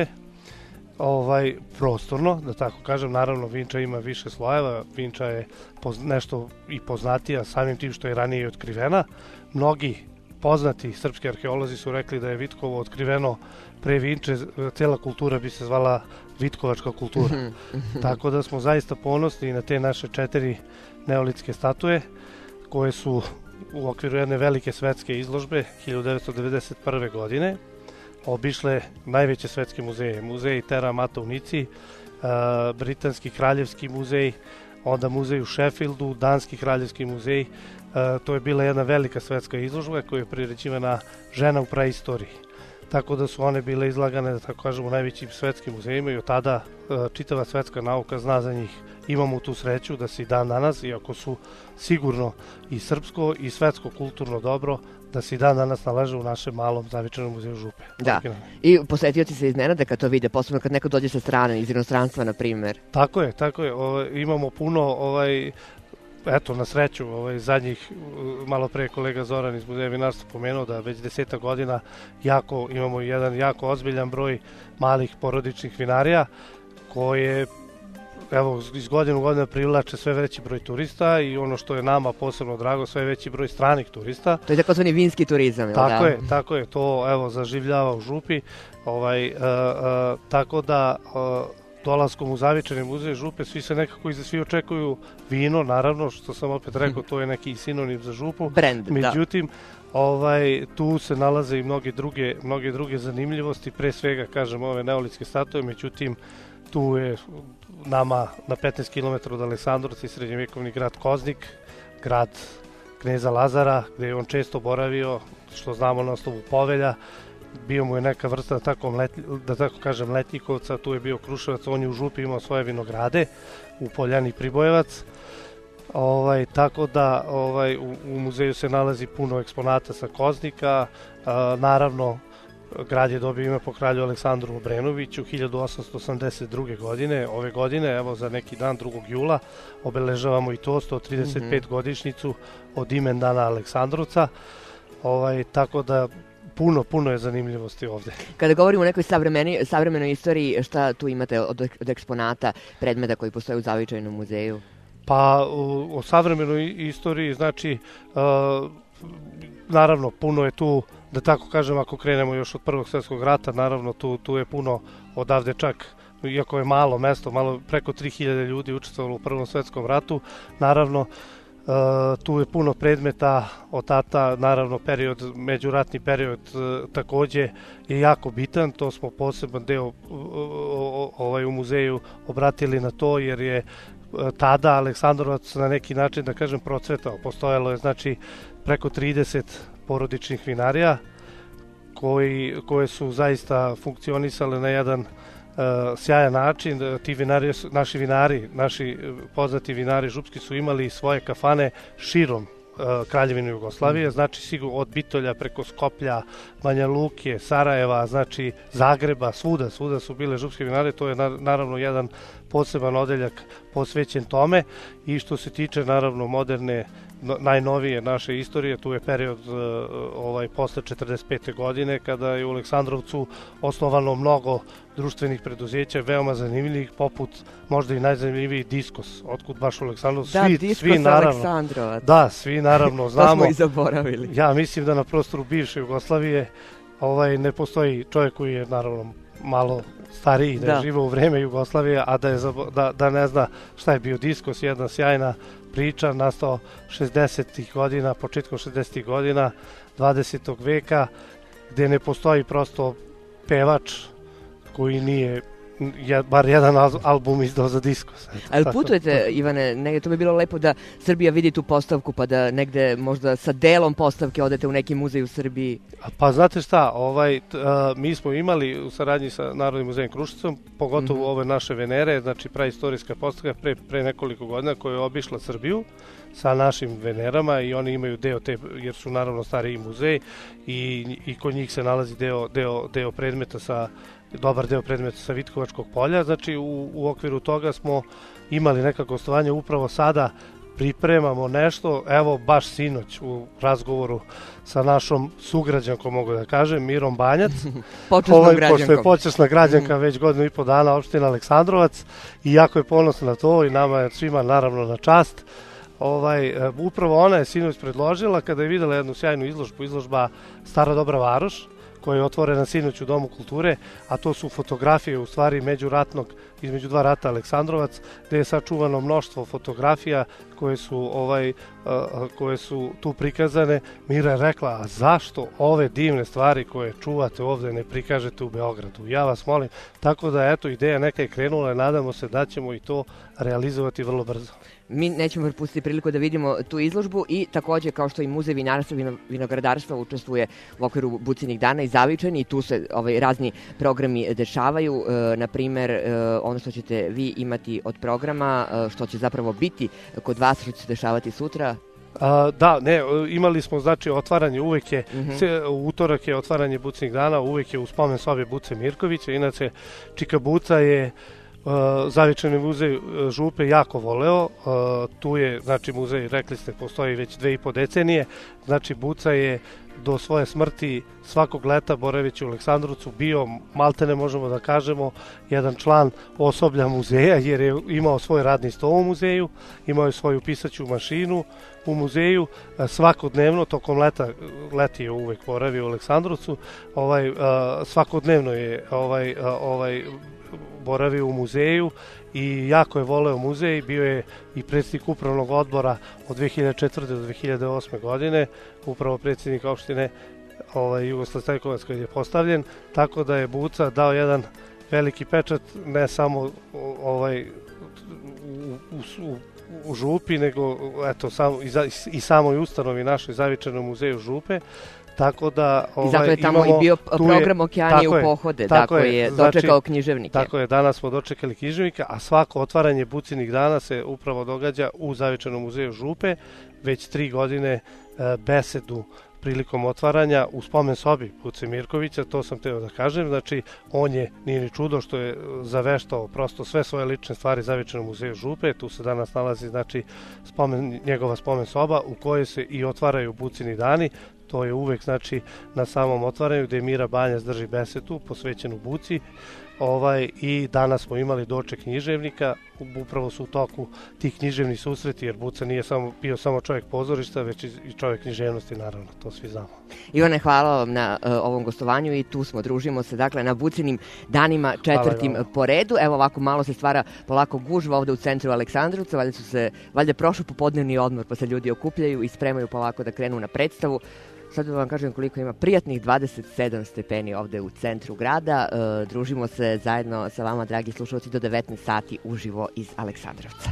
ovaj, prostorno, da tako kažem. Naravno, Vinča ima više slojeva, Vinča je poz, nešto i poznatija samim tim što je ranije i otkrivena. Mnogi poznati srpski arheolozi su rekli da je Vitkovo otkriveno pre Vinče, cela kultura bi se zvala Vitkovačka kultura. Tako da smo zaista ponosni na te naše četiri neolitske statue koje su u okviru jedne velike svetske izložbe hiljadu devetsto devedeset prve. godine obišle najveće svetske muzeje. Muzej Terra Amata u Nici, uh, Britanski kraljevski muzej, onda muzej u Sheffieldu, Danski kraljevski muzej. Uh, to je bila jedna velika svetska izložba koja je priređivana žena u praistoriji. Tako da su one bile izlagane, da tako kažemo, u najvećim svetskim muzejima i od tada uh, čitava svetska nauka zna za njih. Imamo tu sreću da se i dan danas, iako su sigurno i srpsko i svetsko kulturno dobro, da se i dan danas nalaže u našem malom Zavičajnom muzeju Župe. Da, i posetioci se iznenade kad to vide, posebno kad neko dođe sa strane, iz inostranstva, na primjer. Tako je, tako je. O, imamo puno, ovaj, eto, na sreću, ovaj, zadnjih, malo pre kolega Zoran iz Muzeja vinarstva pomenuo da već deseta godina jako, imamo jedan jako ozbiljan broj malih porodičnih vinarija koje evo, iz godine u godinu privlače sve veći broj turista i ono što je nama posebno drago, sve veći broj stranih turista. To je takozvani vinski turizam, tako da? je, tako je, to evo zaživljava u Župi, ovaj, uh, uh, tako da uh, dolaskom u Zavičajni muzej Župe svi se nekako iza svi očekuju vino, naravno, što sam opet rekao, to je neki sinonim za Župu. Brand, međutim, da. Ovaj, tu se nalaze i mnoge druge, mnoge druge zanimljivosti, pre svega, kažem, ove neolitske statue, međutim, tu je nama na petnaest kilometara od Aleksandrovca i srednjevjekovni grad Koznik, grad kneza Lazara, gde je on često boravio, što znamo na osnovu povelja. Bio mu je neka vrsta, da tako, letnji, da tako kažem, letnjikovca, tu je bio Kruševac, on je u Župi imao svoje vinograde, u Poljani Pribojevac. Ovaj, tako da ovaj, u, u muzeju se nalazi puno eksponata sa Koznika, a, naravno, grad je dobio ime po kralju Aleksandru Obrenoviću hiljadu osamsto osamdeset druge. godine. Ove godine, evo za neki dan, drugog jula, obeležavamo i to, sto trideset pet mm-hmm. godišnjicu od imendana Aleksandrovca. Ovaj, tako da puno, puno je zanimljivosti ovde. Kada govorimo o nekoj savremeni, savremenoj istoriji, šta tu imate od, od eksponata, predmeta koji postoje u Zavičajnom muzeju? Pa o, o savremenoj istoriji, znači, uh, naravno, puno je tu, da tako kažem, ako krenemo još od Prvog svjetskog rata, naravno tu, tu je puno odavde čak, iako je malo mesto, malo preko tri hiljade ljudi učestvovalo u Prvom svjetskom ratu, naravno uh, tu je puno predmeta od tata, naravno period, međuratni period uh, takođe je jako bitan, to smo poseban deo uh, uh, ovaj, u muzeju obratili na to, jer je uh, tada Aleksandrovac na neki način, da kažem, procvetao, postojalo je znači preko trideset porodičnih vinarija koji, koje su zaista funkcionisale na jedan uh, sjajan način. Ti vinari, naši vinari, naši poznati vinari župski su imali svoje kafane širom uh, Kraljevine Jugoslavije, znači sigurno od Bitolja preko Skoplja, Banja Luke, Sarajeva, znači Zagreba, svuda, svuda su bile župske vinare, to je na, naravno jedan poseban odeljak posvećen tome. I što se tiče naravno moderne, najnovije naše istorije, tu je period uh, ovaj, posle četrdeset pete. godine, kada je u Aleksandrovcu osnovano mnogo društvenih preduzeća, veoma zanimljivih, poput možda i najzanimljiviji Diskos, otkud baš u Aleksandrovcu. Da, svi, Diskos svi, naravno, Aleksandrovac. Da, svi naravno znamo. To smo i zaboravili. Ja mislim da na prostoru bivše Jugoslavije ovaj, ne postoji čovjek koji je naravno malo stariji, da je Da. živo u vreme Jugoslavije, a da, je, zabo- da, da ne zna šta je bio diskos, jedna sjajna priča, nastao šezdesetih godina, početkom šezdesetih godina dvadesetog veka, gde ne postoji prosto pevač koji nije je, bar jedan al- album izdao za diskos. Eto, Ali tako. putujete, Ivane, negdje to bi bilo lepo da Srbija vidi tu postavku, pa da negde možda sa delom postavke odete u neki muzej u Srbiji. Pa znate šta, ovaj, t- a, mi smo imali u saradnji sa Narodnim muzejem Krušicom, pogotovo Mhm. ove naše Venere, znači praistorijska postavka pre, pre nekoliko godina koja je obišla Srbiju sa našim Venerama i oni imaju deo te, jer su naravno stariji muzej i, i kod njih se nalazi deo, deo, deo predmeta sa dobar deo predmeta sa Vitkovačkog polja, znači u, u okviru toga smo imali neka gostovanja, upravo sada pripremamo nešto, evo baš sinoć u razgovoru sa našom sugrađankom, mogu da kažem, Mirom Banjac, Počasnom ovaj, pošto je građankom. počasna građanka već godinu i po dana opština Aleksandrovac i jako je ponosna na to i nama je svima naravno na čast. Ovaj, e, upravo ona je sinoć predložila kada je videla jednu sjajnu izložbu, izložba Stara Dobra Varoš, koja je otvorena sinoć u Domu kulture, a to su fotografije u stvari međuratnog, između dva rata Aleksandrovac, gde je sačuvano mnoštvo fotografija koje su ovaj a, koje su tu prikazane. Mira je rekla, a zašto ove divne stvari koje čuvate ovde ne prikažete u Beogradu? Ja vas molim, tako da eto, ideja neka je krenula i nadamo se da ćemo i to realizovati vrlo brzo. Mi nećemo propustiti priliku da vidimo tu izložbu i takođe kao što i Muzej vinarstva i vino- vinogradarstva učestvuje u okviru Bucinih dana i Zavičajni i tu se ovaj, razni programi dešavaju. E, na primer, e, ono što ćete vi imati od programa, e, što će zapravo biti kod vas, što će se dešavati sutra. A, da, ne, imali smo znači otvaranje, uvek je, Mhm. se, u utorak je otvaranje Bucinih dana, uvek je u spomen sobi Buce Mirkovića, inače Čika Buca je uh, Zavičajni muzej uh, Župe jako voleo, uh, tu je, znači muzej, rekli ste, postoji već dve i po decenije, znači Buca je do svoje smrti svakog leta boraveći u Aleksandrovcu bio, maltene možemo da kažemo, jedan član osoblja muzeja, jer je imao svoj radni sto u muzeju, imao je svoju pisaću mašinu u muzeju, a, svakodnevno, tokom leta, leti je uvek boravio u Aleksandrovcu, ovaj, a, svakodnevno je ovaj, a, ovaj, boravio u muzeju i jako je voleo muzej, bio je i predsjednik upravnog odbora od dve hiljade četvrte do dve hiljade osme godine, upravo predsjednik opštine ovaj, Jugoslav Stajkovac koji je postavljen, tako da je Buca dao jedan veliki pečat ne samo ovaj, u, u, u, u Župi, nego eto, sam, i, za, i samoj ustanovi našoj Zavičajnom muzeju Župe. Tako da ovaj, I zato je tamo imamo, i bio tu je- program Okeanije tako u je, pohode, tako da, koji je, je znači, dočekao književnike. Tako je, danas smo dočekali književnika, a svako otvaranje Bucinih dana se upravo događa u Zavičajnom muzeju Župe, već tri godine e, besedu prilikom otvaranja u spomen sobi Buce Mirkovića, to sam teo da kažem, znači on je, nije ni čudo što je zaveštao prosto sve svoje lične stvari Zavičajnom muzeju Župe, tu se danas nalazi znači spomen, njegova spomen soba u kojoj se i otvaraju Bucini dani, to je uvek znači na samom otvaranju gde Mira Banjac drži besedu posvećenu Buci. Ovaj, i danas smo imali doček književnika, upravo su u toku tih književnih susreti, jer Buca nije samo, bio samo čovjek pozorišta, već i i čovjek književnosti, naravno, to svi znamo. Ivane, hvala vam na uh, ovom gostovanju i tu smo, družimo se dakle na Bucinim danima četvrtim vama. po redu. Evo ovako malo se stvara polako gužva ovde u centru Aleksandrovca, valjda su se, valjda je prošao popodnevni odmor pa se ljudi okupljaju i spremaju polako da krenu na predstavu. Sad da vam kažem koliko ima prijatnih dvadeset sedam stepeni ovde u centru grada. E, družimo se zajedno sa vama, dragi slušalci, do devetnaest sati uživo iz Aleksandrovca.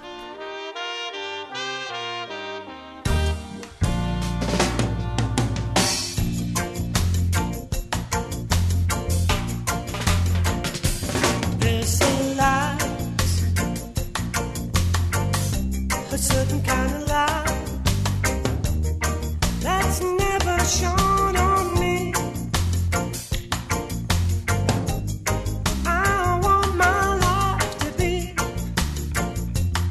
This light, a certain kind of light that's never shone on me. I want my life to be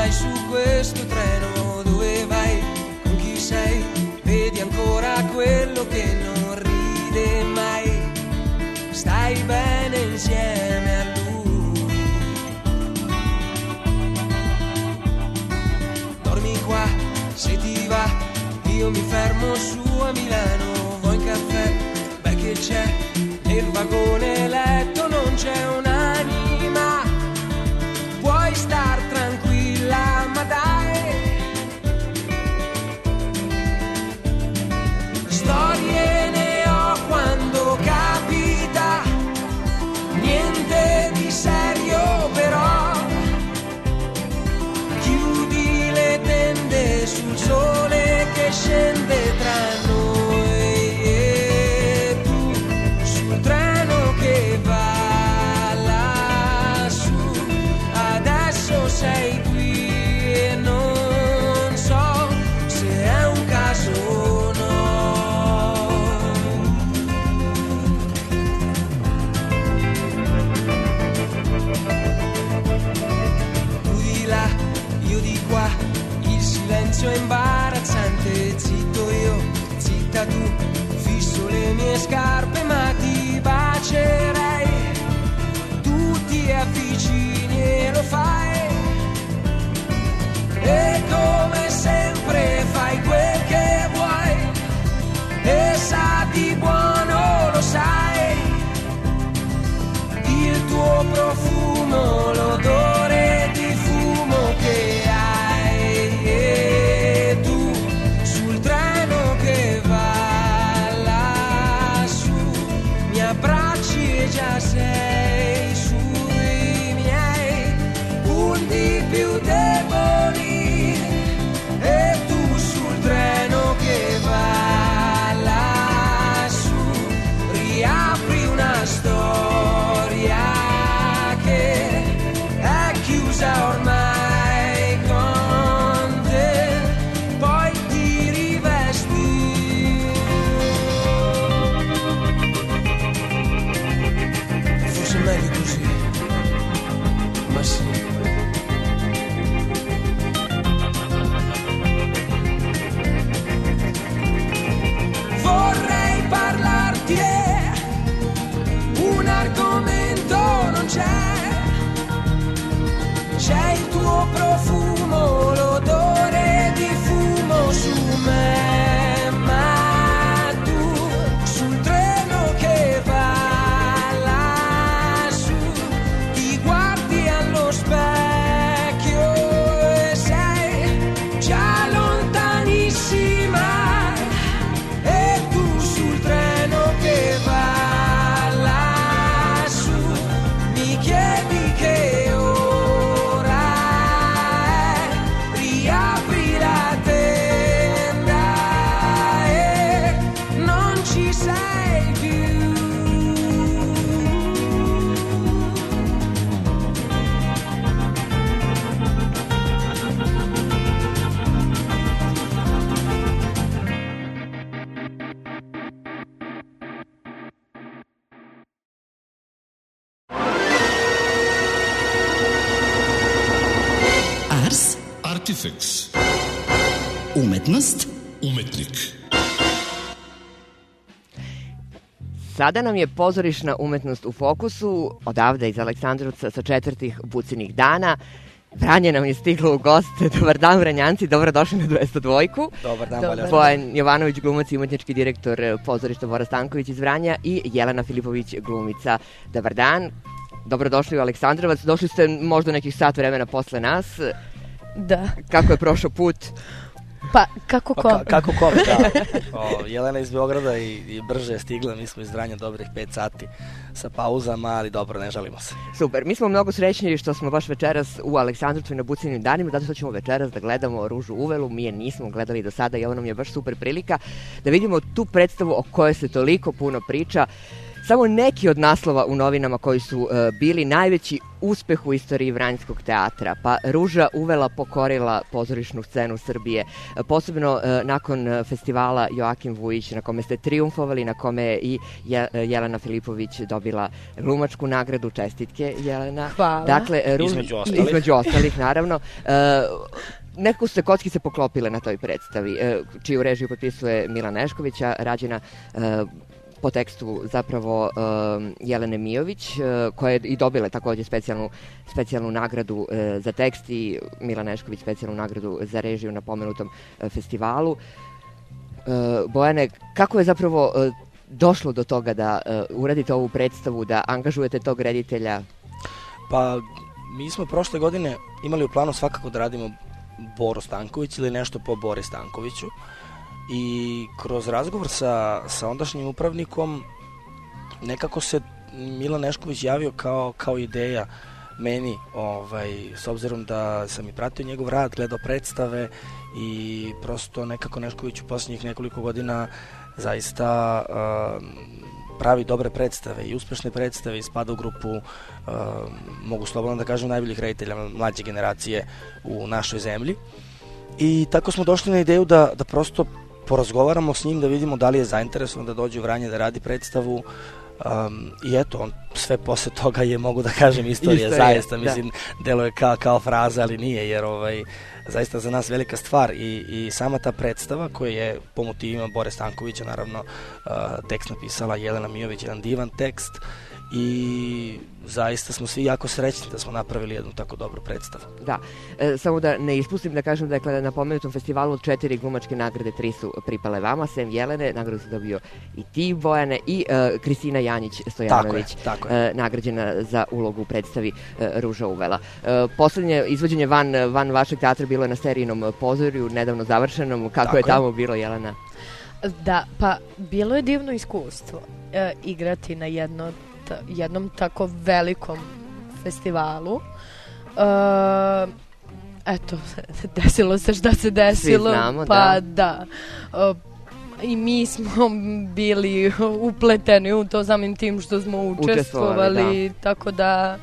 vai su questo treno, dove vai, con chi sei, vedi ancora quello che non ride mai, stai bene insieme a lui. Dormi qua, se ti va, io mi fermo su a Milano, vuoi un caffè? Beh, che c'è? Nel vagone letto non c'è un'anima, puoi star tranquilla, ma dai. Storie ne ho quando capita, niente di serio però. Chiudi le tende sul sole che scende tra noi e tu, sul treno che va lassù. Adesso sei qui e non so se è un caso o no. Tu di là, io di qua, il silenzio è imbarazzante. Zitto io, zitta tu, fisso le mie scarpe ma ti bacerei. Tu ti avvicini e lo fai, e come sempre fai quel che vuoi, e sa di buono lo sai, il tuo profumo, l'odore di fumo che hai, e tu sul treno che va lassù mi abbracci e già sei sui miei punti più deboli, e tu sul treno che va lassù riapri una storia che è chiusa ormai con te, poi ti rivesti. Forse è meglio così, ma sì. Vorrei parlarti e un argomento non c'è, c'è il tuo profumo, l'odore di fumo su me, ma tu sul treno che va lassù ti guardi allo specchio e sei già lontanissima, e tu sul treno che va lassù mi chiedi che ora è, riapri la tenda e non ci sei più. Ars, Artifex, umetnost, umetnik. Sada nam je pozorišna umetnost u fokusu, odavde iz Aleksandrovca sa četvrtih Bucinih dana. Vranje nam je stiglo u goste. Dobar dan, Vranjanci, dobrodošli na dvesta dva. Dobar dan, Valja. Bojan Jovanović, glumac i umetnički direktor pozorišta Bora Stanković iz Vranja, i Jelena Filipović, glumica. Dobar dan, dobrodošli u Aleksandrovac. Došli ste možda nekih sat vremena posle nas. Da. Kako je prošao put? Pa, kako Pa, kom? ka- kako kom, da. O, Jelena iz Beograda i, i brže je stigla, mi smo iz Vranja dobrih pet sati sa pauzama, ali dobro, ne žalimo se. Super, mi smo mnogo srećni što smo baš večeras u Aleksandrovcu i na Bucinim danima, zato što ćemo večeras da gledamo Ružu Uvelu. Mi je nismo gledali do sada i ovo nam je baš super prilika da vidimo tu predstavu o kojoj se toliko puno priča. samo neki od naslova u novinama koji su e, bili najveći uspeh u istoriji Vranjskog teatra. Pa Ruža uvela, pokorila pozorišnu scenu Srbije. E, posebno e, nakon e, festivala Joakim Vujić, na kome ste triumfovali, na kome je i Je, Jelena Filipović dobila glumačku nagradu. Čestitke, Jelena. Hvala. Dakle, Ruž... Između ostalih. Između ostalih, naravno. E, Nekako su se kockice poklopile na toj predstavi, e, čiju režiju potpisuje Milan Nešković, a rađena e, po tekstu zapravo e, Jelene Mijović, e, koja je i dobila takođe specijalnu, specijalnu nagradu e, za tekst i Milan Nešković specijalnu nagradu za režiju na pomenutom e, festivalu. E, Bojane, kako je zapravo e, došlo do toga da e, uradite ovu predstavu, da angažujete tog reditelja? Pa, mi smo prošle godine imali u planu svakako da radimo Boro Stanković ili nešto po Bori Stankoviću i kroz razgovor sa, sa ondašnjim upravnikom nekako se Milan Nešković javio kao, kao ideja meni, ovaj, s obzirom da sam i pratio njegov rad, gledao predstave i prosto nekako Nešković u posljednjih nekoliko godina zaista uh, pravi dobre predstave i uspešne predstave i spada u grupu, uh, mogu slobodno da kažem, najboljih reditelja mlađe generacije u našoj zemlji. I tako smo došli na ideju da, da prosto porazgovaramo s njim, da vidimo da li je zainteresovan da dođe u Vranje da radi predstavu. Um, I eto, on sve posle toga je, mogu da kažem, istorija, Istorija, zaista, da. mislim, deluje kao, kao fraza, ali nije, jer ovaj, zaista za nas velika stvar i, i sama ta predstava koja je po motivima Bore Stankovića, naravno, uh, tekst napisala Jelena Mijović, jedan divan tekst i zaista smo svi jako srećni da smo napravili jednu tako dobru predstavu. Da, e, samo da ne ispustim da kažem, dakle, na pomenutom festivalu od četiri glumačke nagrade, tri su pripale vama, sem Jelene, nagradu su dobio i ti, Bojane, i e, Kristina Janjić-Stojanović, Tako je, tako je. E, nagrađena za ulogu u predstavi e, Ruža uvela. E, poslednje izvođenje van, van vašeg teatra bilo je na Sterijinom pozorju, nedavno završenom. Kako Tako je je. tamo bilo, Jelena? Da, pa bilo je divno iskustvo e, igrati na jedno, ta, jednom tako velikom festivalu. E, eto, desilo se šta se desilo. Svi znamo, pa da. da. E, I mi smo bili upleteni u to samim tim što smo učestvovali, Učestvovali, tako da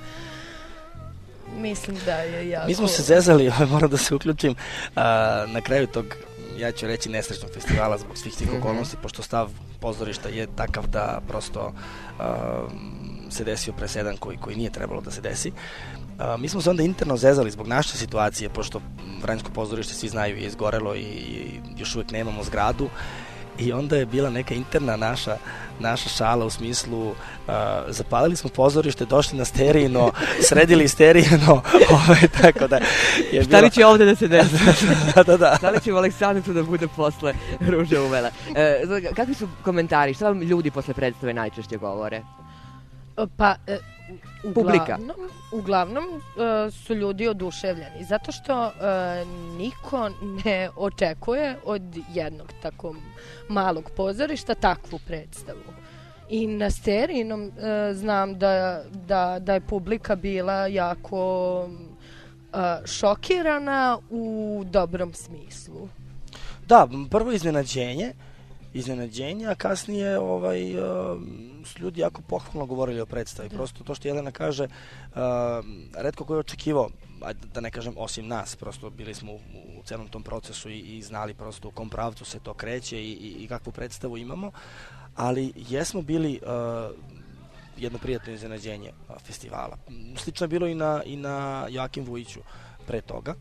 mislim da je jako... Mi smo se zezali, moram da se uključim, a, na kraju tog, ja ću reći, nesrećnog festivala zbog svih tih okolnosti, pošto stav pozorišta je takav da prosto a, se desio presedan koji, koji nije trebalo da se desi. A, mi smo se onda interno zezali zbog naše situacije, pošto Vranjsko pozorište, svi znaju, je izgorelo i, i još uvijek nemamo zgradu. I onda je bila neka interna naša, naša šala u smislu uh, zapalili smo pozorište, došli na Sterijino, sredili Sterijino, ovaj, tako da je Šta li će ovde da se desi? da, da, da. Šta li će u Aleksandru da bude posle Ruže uvela? E, kakvi su komentari? Šta vam ljudi posle predstave najčešće govore? Pa, e, Publika. uglavnom, uglavnom e, su ljudi oduševljeni, zato što e, niko ne očekuje od jednog tako malog pozorišta takvu predstavu. I na Sterijinom e, znam da, da, da je publika bila jako e, šokirana u dobrom smislu. Da, prvo iznenađenje, iznenađenje, a kasnije ovaj, uh, su ljudi jako pohvalno govorili o predstavi. Da. Prosto to što Jelena kaže, uh, retko ko je očekivao, ajde da ne kažem osim nas, prosto bili smo u, u celom tom procesu i, i znali prosto u kom pravcu se to kreće i, i, i kakvu predstavu imamo, ali jesmo bili uh, jedno prijatno iznenađenje uh, festivala. Slično je bilo i na, i na Joakim Vujiću pre toga.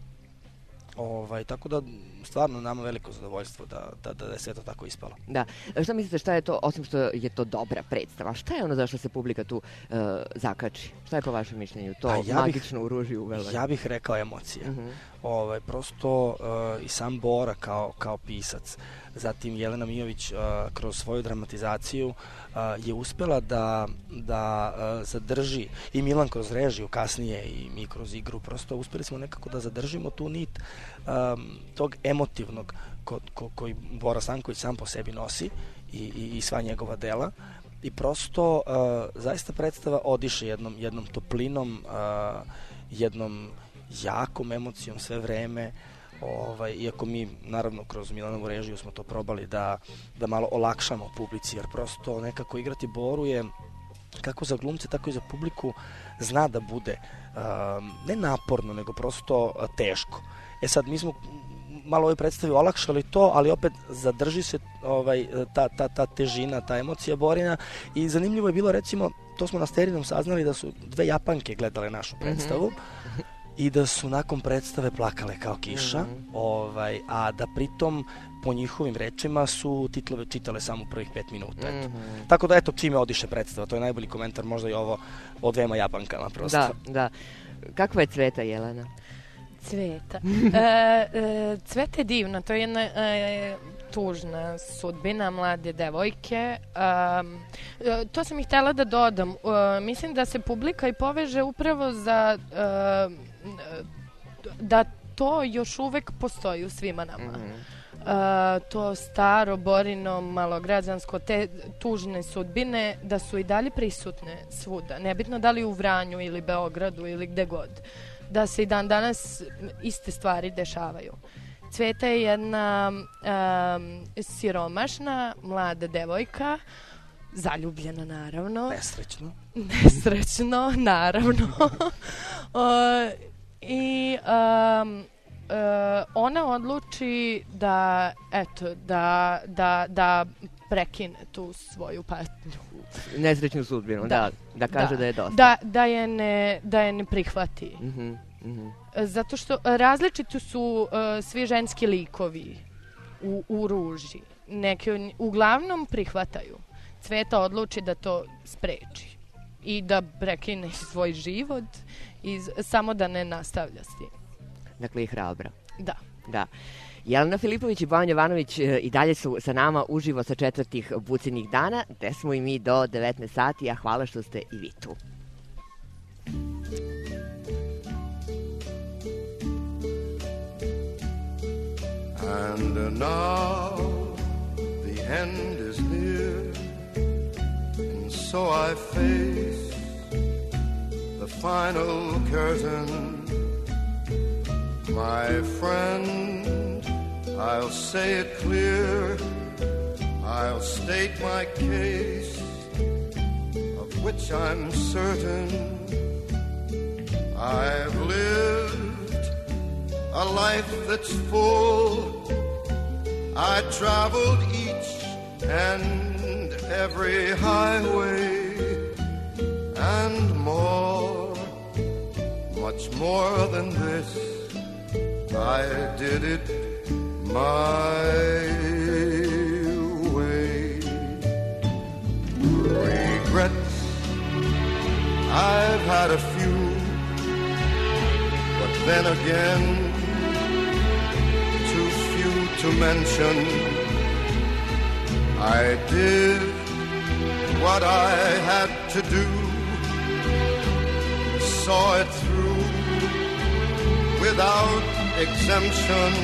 Ovaj, tako da stvarno nama veliko zadovoljstvo da, da, da je sve to tako ispalo. Da. Šta mislite, šta je to, osim što je to dobra predstava, šta je ono zašto se publika tu uh, zakači? Šta je po vašem mišljenju to Pa ja magično bih, u Ruži uvela? Ja bih rekao emocija. Uh-huh. Ovaj, prosto uh, i sam Bora kao, kao pisac, zatim Jelena Mijović uh, kroz svoju dramatizaciju uh, je uspela da, da uh, zadrži, i Milan kroz režiju kasnije i mi kroz igru, prosto uspeli smo nekako da zadržimo tu nit um, tog emotivnog ko, ko, koji Bora Stanković sam po sebi nosi i, i, i sva njegova dela. I prosto uh, zaista predstava odiše jednom, jednom toplinom, uh, jednom jakom emocijom sve vreme. Ovaj, iako mi, naravno, kroz Milanovu režiju smo to probali da, da malo olakšamo publici, jer prosto nekako igrati Boru je kako za glumce, tako i za publiku zna da bude um, ne naporno, nego prosto uh, teško. E sad, mi smo malo ovoj predstavi olakšali to, ali opet zadrži se ovaj, ta, ta, ta težina, ta emocija Borina i zanimljivo je bilo, recimo, to smo na Sterinom saznali da su dve Japanke gledale našu predstavu mm-hmm. i da su nakon predstave plakale kao kiša, mm-hmm. ovaj, a da pritom po njihovim rečima su titlove čitale samo prvih pet minuta. Eto. Mm-hmm. Tako da, eto, čime odiše predstava, to je najbolji komentar, možda i ovo o dvema Japankama prosto. Da, da. Kakva je Cveta, Jelena? Cveta. e, e, Cveta je divna, to je jedna e, tužna sudbina mlade devojke. E, to sam i htjela da dodam. E, mislim da se publika i poveže upravo za e, da to još uvek postoji u svima nama. Mm-hmm. Uh, to staro, Borino, malograđansko, te tužne sudbine, da su i dalje prisutne svuda. Nebitno da li u Vranju ili Beogradu ili gde god. Da se i dan danas iste stvari dešavaju. Cveta je jedna um, siromašna, mlada devojka, zaljubljena naravno. Nesrećno. Nesrećno, naravno. uh, I... Um, Uh, ona odluči da eto da da da prekine tu svoju patnju, nesrećnu sudbinu, da da, da kaže da, da je dosta, da da je ne da je ne prihvati. Mm-hmm, mm-hmm. Zato što različiti su uh, svi ženski likovi u, u Ruži. Neki uglavnom prihvataju. Cveta odluči da to spreči i da prekine svoj život i samo da ne nastavlja s tim. Dakle, i hrabra. Da. Da. Jelena Filipović i Bojan Jovanović i dalje su sa nama uživo sa četvrtih Bucinih dana, te smo i mi do devetnaest sati, a hvala što ste i vi tu. And now the end is near, and so I face the final curtain. My friend, I'll say it clear, I'll state my case, of which I'm certain. I've lived a life that's full, I traveled each and every highway, and more, much more than this, I did it my way. Regrets, I've had a few, but then again, too few to mention. I did what I had to do, saw it through without exemption.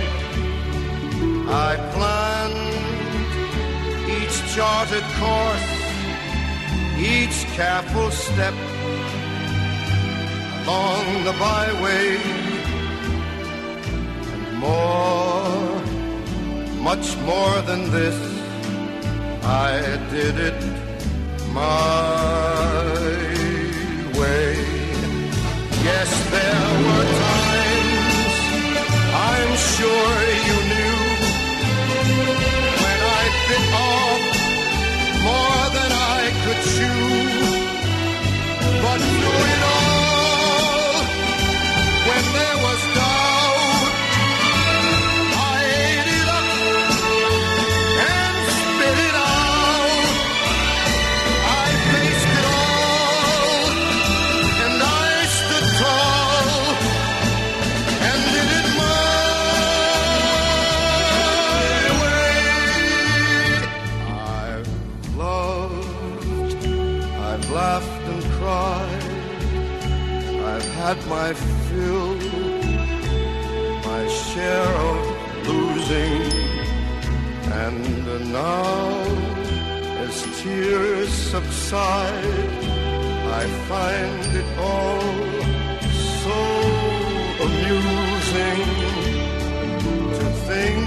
I planned each charted course, each careful step along the byway, and more, much more than this, I did it my way. Yes, there were times, I'm sure you knew, when I bit off more than I could chew. But through it all, when there was doubt, I ate it up and spit it out. I faced it all, and I stood tall, and did it my way. I've loved, I've laughed and cried, I've had my fill, my share of losing, and now, as tears subside, I find it all so amusing to think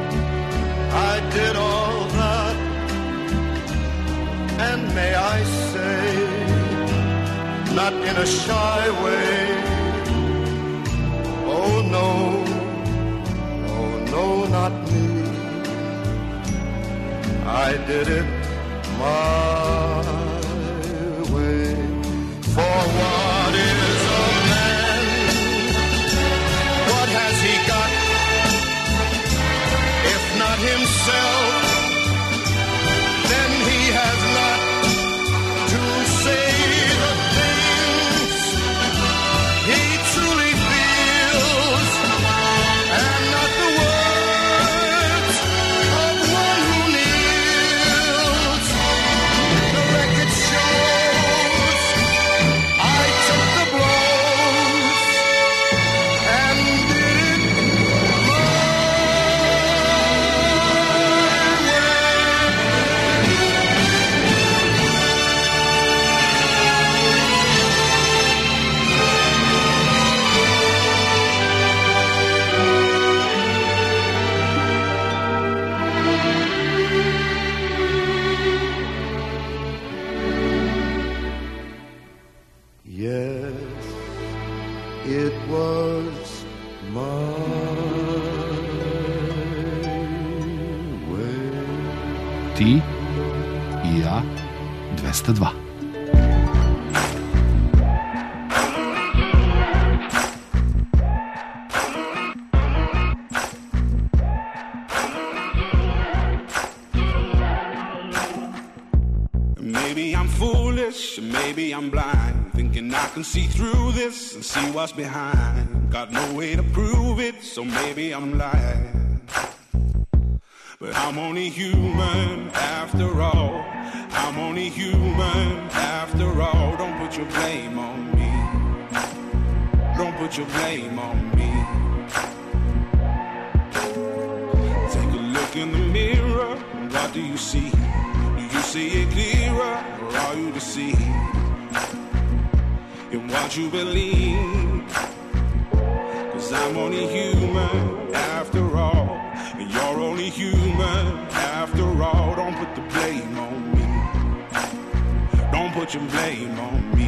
I did all that, and may I say, not in a shy way. Oh no, oh no, not me. I did it my way. For what is a man? What has he got? If not himself, then he has not to say the things he truly feels, and not the words of one who kneels. The record shows I took the blows and did it my Yes, it was my way. Ti i ja dvesta dva. Maybe I'm foolish, maybe I'm blind, thinking I can see through this and see what's behind. Got no way to prove it, so maybe I'm lying. But I'm only human after all. I'm only human after all. Don't put your blame on me. Don't put your blame on me. Take a look in the mirror, what do you see? Do you see it clearer, or are you deceived in what you believe? 'Cause I'm only human after all, and you're only human after all. Don't put the blame on me. Don't put your blame on me.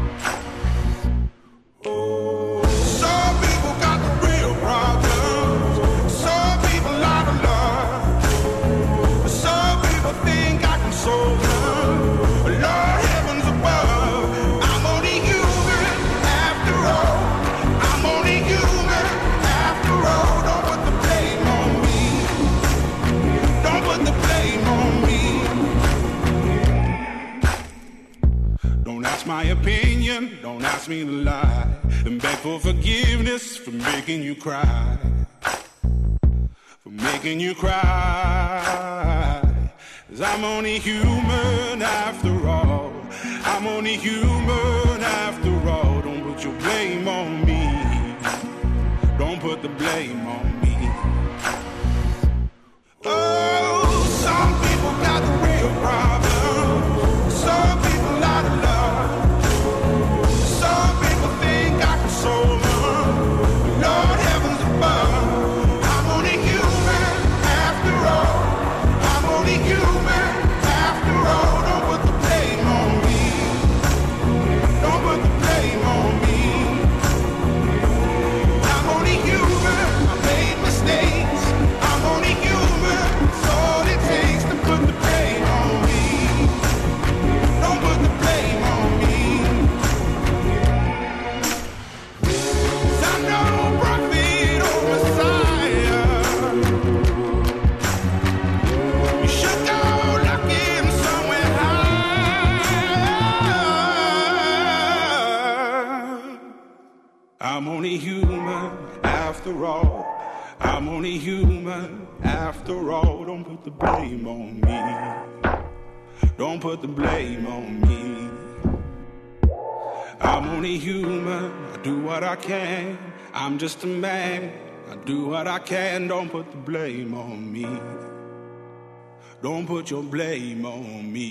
Oh, some people got the real problems. Some people out of love. Some people think I can solve them. Lord heavens above, I'm only human after all. I'm only human after all. Don't put the blame on me. Don't put the blame on me. Don't ask my opinion, don't ask me to lie, and beg for forgiveness for making you cry, for making you cry. 'Cause I'm only human after all. I'm only human after all. Don't put your blame on me. Don't put the blame on me. Oh, some people got the real problems. Some people out of love. Some people think I can solve them. Lord heavens above, I'm only human after all. I'm only human after all. Don't put the blame on me. Don't put the blame on me. I'm only human. I made mistakes. I'm only human. It's all it takes to put the blame on me. Don't put the blame on me. 'Cause I'm no prophet or Messiah. You should go looking somewhere high. I'm only human after all. I'm only human after all. Don't put the blame on me. Don't put the blame on me. I'm only human. I do what I can. I'm just a man. I do what I can. Don't put the blame on me. Don't put your blame on me.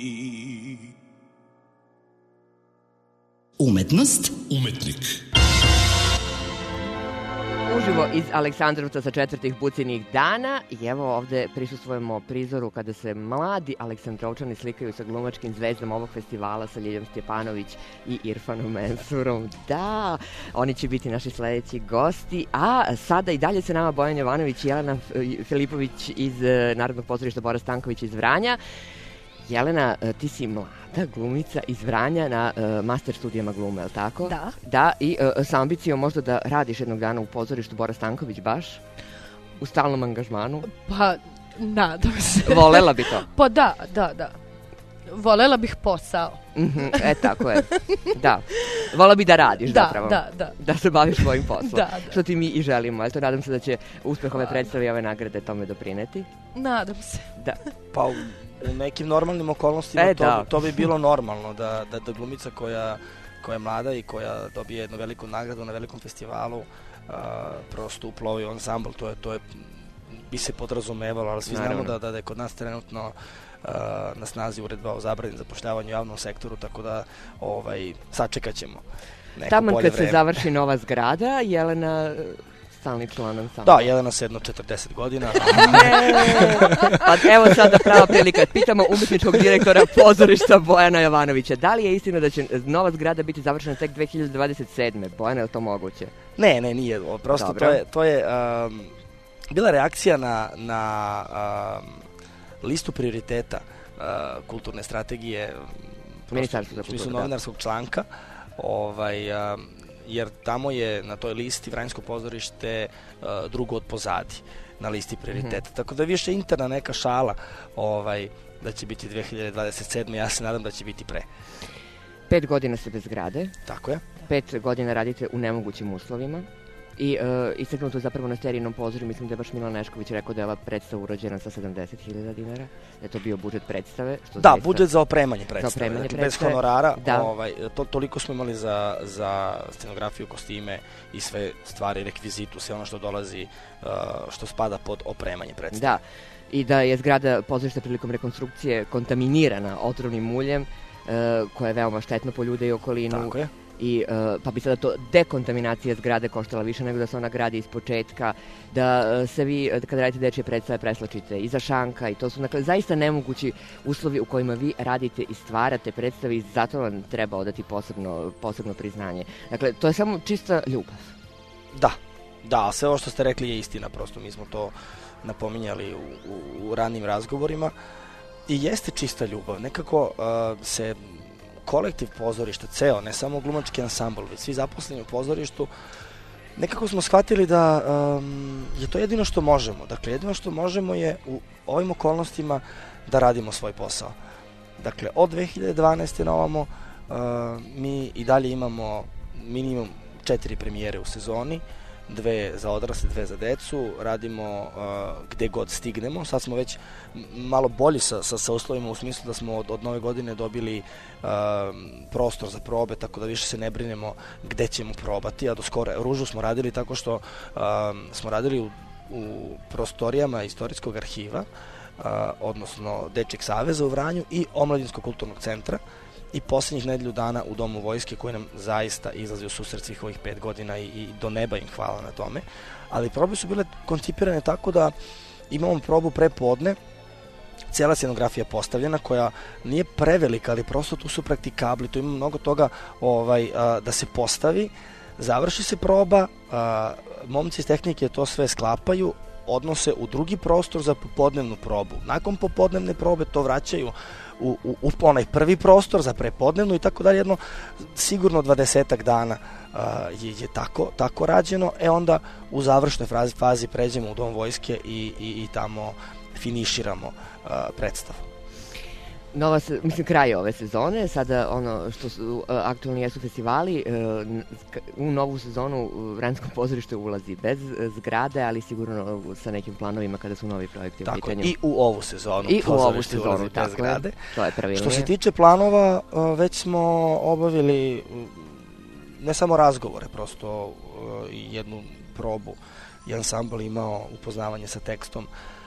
Umetnost, umetnik. Uz uživo iz Aleksandrovca sa četvrtih Bucinih dana i evo ovde prisustvujemo prizoru kada se mladi Aleksandrovčani slikaju sa glumačkim zvezdama ovog festivala, sa Ljiljom Stjepanović i Irfanom Mensurom. Da, oni će biti naši sledeći gosti, a sada i dalje se nama Bojan Jovanović i Jelena Filipović iz eh, Narodnog pozorišta Bora Stanković iz Vranja. Jelena, eh, ti si mlada glumica iz Vranja na uh, master studijama glume, je li tako? Da. Da, i uh, sa ambicijom možda da radiš jednog dana u pozorištu Bora Stanković baš? U stalnom angažmanu? Pa, nadam se. Volela bi to? Pa da, da, da. Volela bih posao. Mm-hmm, e, tako je. Da. Vola bi da radiš da, zapravo. Da, da. Da se baviš svojim poslom. Da, da. Što ti mi i želimo. Eto, nadam se da će uspeh ove predstave i ove nagrade tome doprineti. Nadam se. Da. Pa u, u nekim normalnim okolnostima E, to, da. to bi bilo normalno da, da, da glumica koja, koja je mlada i koja dobije jednu veliku nagradu na velikom festivalu a, prosto uplovi u ansambl, to je, to je bi se podrazumevalo, ali svi Naravno. znamo da, da, da je kod nas trenutno Uh, na snazi uredba o zabrani zapošljavanju u javnom sektoru, tako da ovaj, sačekat ćemo neko Taman bolje kad vreme. se završi nova zgrada, Jelena stalni član ansambla. Da, Jelena se jedno četrdeset godina. Pa evo sada prava prilika. Pitamo umjetničkog direktora pozorišta Bojana Jovanovića. Da li je istina da će nova zgrada biti završena tek dve hiljade dvadeset sedme? Bojana, je li to moguće? Ne, ne, nije. Prosto Dobro. to je, to je um, bila reakcija na, na um, listu prioriteta uh, kulturne strategije Ministarstvo za u smislu kulturu, da. novinarskog članka, ovaj, um, jer tamo je na toj listi Vranjsko pozorište uh, drugo od pozadi na listi prioriteta. Mhm. Tako da je više interna neka šala ovaj, da će biti dve hiljade dvadeset sedme. Ja se nadam da će biti pre. Pet godina ste bez zgrade. Tako je. Pet godina radite u nemogućim uslovima. I uh, istaknuto zapravo na Sterinom pozorju, mislim da je baš Milan Nešković rekao da je ova predstava urađena sa sedamdeset hiljada dinara, da je to bio budžet predstave. Što Da, zaista... budžet za opremanje predstave. Za opremanje dakle, predstave. bez honorara, Da. ovaj, to, toliko smo imali za, za scenografiju, kostime i sve stvari, rekvizitu, sve ono što dolazi, uh, što spada pod opremanje predstave. Da, i da je zgrada pozorišta prilikom rekonstrukcije kontaminirana otrovnim muljem, uh, koje je veoma štetno po ljude i okolinu. Tako je. I, uh, pa bi sada to dekontaminacija zgrade koštala više nego da se ona gradi iz početka, da uh, se vi, uh, kada radite dečje predstave, preslačite iza šanka i to su dakle, zaista nemogući uslovi u kojima vi radite i stvarate predstave i zato vam treba odati posebno, posebno priznanje. Dakle, to je samo čista ljubav. Da, da, sve ovo što ste rekli je istina, prosto mi smo to napominjali u, u, u ranim razgovorima i jeste čista ljubav. Nekako uh, se kolektiv pozorišta, ceo, ne samo glumački ansambl, već svi zaposleni u pozorištu, nekako smo shvatili da um, je to jedino što možemo. Dakle, jedino što možemo je u ovim okolnostima da radimo svoj posao. Dakle, od dve hiljade dvanaeste na ovamo uh, mi i dalje imamo minimum četiri premijere u sezoni, dve za odrasle, dve za decu, radimo uh, gde god stignemo. Sad smo već malo bolji sa, sa, sa uslovima u smislu da smo od, od nove godine dobili uh, prostor za probe, tako da više se ne brinemo gde ćemo probati, a do skoro Ružu smo radili tako što uh, smo radili u, u prostorijama Istorijskog arhiva, uh, odnosno Dečjeg saveza u Vranju i Omladinskog kulturnog centra, i posljednjih nedelju dana u Domu vojske koji nam zaista izlazi u susret svih ovih pet godina i, i do neba im hvala na tome. Ali probe su bile koncipirane tako da imamo probu pre podne, cijela scenografija postavljena koja nije prevelika, ali prosto tu su praktikabli, tu ima mnogo toga ovaj, a, da se postavi, završi se proba, a, momci iz tehnike to sve sklapaju, odnose u drugi prostor za popodnevnu probu. Nakon popodnevne probe to vraćaju u, u, u onaj prvi prostor za prepodnevnu i tako dalje, jedno sigurno dvadesetak dana uh, je, je tako, tako rađeno, e onda u završnoj fazi, fazi pređemo u Dom vojske i, i, i tamo finiširamo uh, predstavu. Nova se, mislim, kraj ove sezone, sada ono što su uh, aktualni jesu festivali, uh, u novu sezonu u Vranjskom pozorište ulazi bez uh, zgrade, ali sigurno uh, sa nekim planovima kada su novi projekti u tako, pitanju. i u ovu sezonu I u ovu pozorište sezonu, ulazi bez tako zgrade. je, to je pravilnije. Što se tiče planova, uh, već smo obavili uh, ne samo razgovore, prosto uh, jednu probu i ansambl imao upoznavanje sa tekstom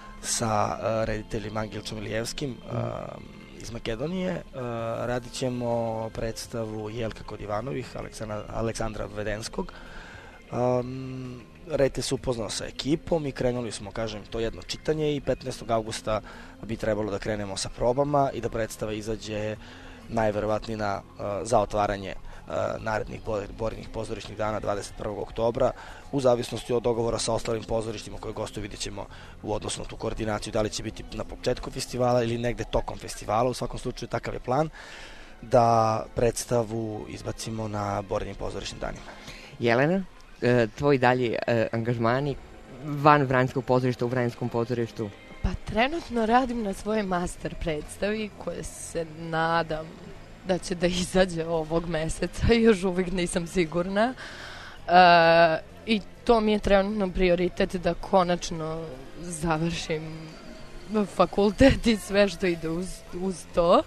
sa uh, rediteljima Angilčom Ilijevskim uh, iz Makedonije. Uh, radit ćemo predstavu Jelka kod Ivanovih, Aleksandra, Aleksandra Vedenskog. Um, Rejte se upoznao sa ekipom i krenuli smo, kažem, to jedno čitanje i petnaestog avgusta bi trebalo da krenemo sa probama i da predstava izađe najverovatnije na, uh, za otvaranje uh, narednih Borinih pozorišnih dana dvadeset prvog oktobra, u zavisnosti od dogovora sa ostalim pozorištima koje gostuju, vidjet ćemo u odnosu na tu koordinaciju, da li će biti na početku festivala ili negde tokom festivala. U svakom slučaju takav je plan da predstavu izbacimo na Borinim pozorišnim danima. Jelena, e, tvoj dalji e, angažmani van Vranjskog pozorišta, u Vranjskom pozorištu? Pa trenutno radim na svojoj master predstavi koje se nadam da će da izađe ovog meseca, još uvijek nisam sigurna. E, I to mi je trenutno prioritet da konačno završim fakultet i sve što ide uz, uz to.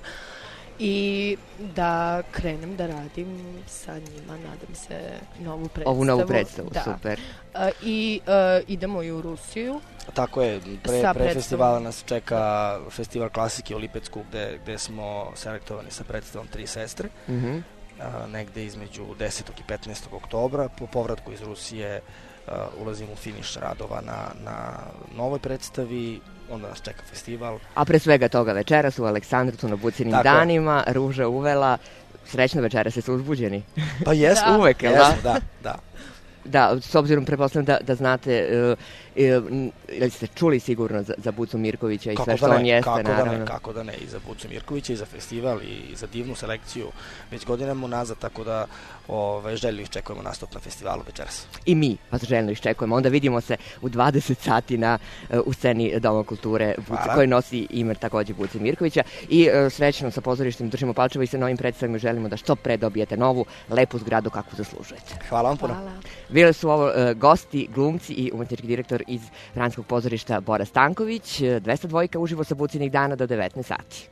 I da krenem da radim sa njima, nadam se, novu predstavu. Ovu novu predstavu, da. super. E, I e, idemo i u Rusiju. Tako je, pre, pre festivala nas čeka festival klasike u Lipecku gde, gde smo selektovani sa predstavom Tri sestre, mm-hmm. a, negde između desetog i petnaestog oktobra. Po povratku iz Rusije a, ulazimo u finiš radova na, na novoj predstavi, onda nas čeka festival. A pre svega toga večeras u Aleksandrovcu na Bucinim Tako danima, Ruža uvela, srećno večeras, ste uzbuđeni? Pa jes, da. Uvek, jel da? Da, da. Da, s obzirom, pretpostavljam da, da znate, uh, uh, ili ste čuli sigurno za, za Bucu Mirkovića i kako sve što da on ne, jeste, kako naravno. Da ne, kako da ne, i za Bucu Mirkovića, i za festival, i za divnu selekciju, već godinama unazad, tako da ove, željno iščekujemo nastup na festivalu večeras. I mi vas željno iščekujemo, onda vidimo se u dvadeset sati na, uh, u sceni Doma kulture, Buce, koji nosi ime takođe Buce Mirkovića, i uh, srećno sa pozorištem držimo palčeva i sa novim predstavima želimo da što pre dobijete novu, lepu zgradu kakvu zaslužujete. Hvala vam puno. Hvala. Bili su ovo uh, gosti, glumci i umetnički direktor iz Vranjskog pozorišta Bora Stanković, dvesta dva uživo sa Bucinih dana do devetnaest sati.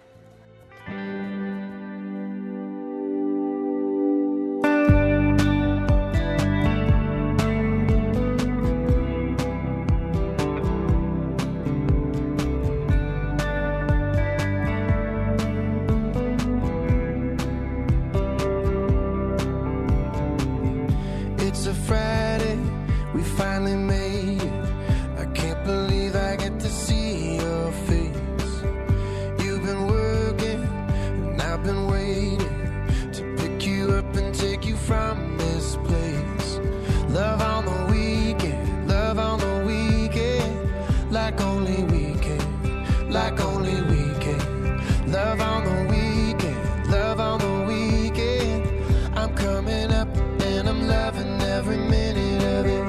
It's a Friday, we finally made it. I can't believe I get to see your face. You've been working, and I've been waiting to pick you up and take you from this place. Love on the weekend, love on the weekend, like only we can, like only we can. Love on the weekend, love on the weekend. I'm coming up and I'm loving every minute of it.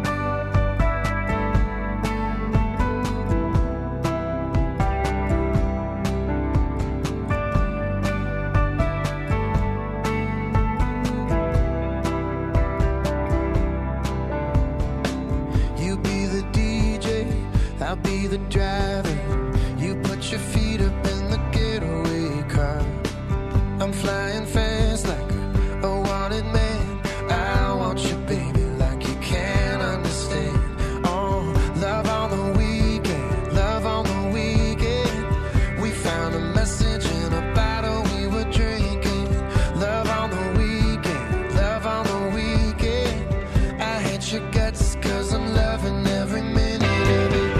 You be the D J, I'll be the driver. You put your feet up in the getaway car. I'm flying fast like a, a wanted man. I want you, baby, like you can't understand. Oh, love on the weekend, love on the weekend. We found a message in a bottle we were drinking. Love on the weekend, love on the weekend. I hate your guts 'cause I'm loving every minute of it.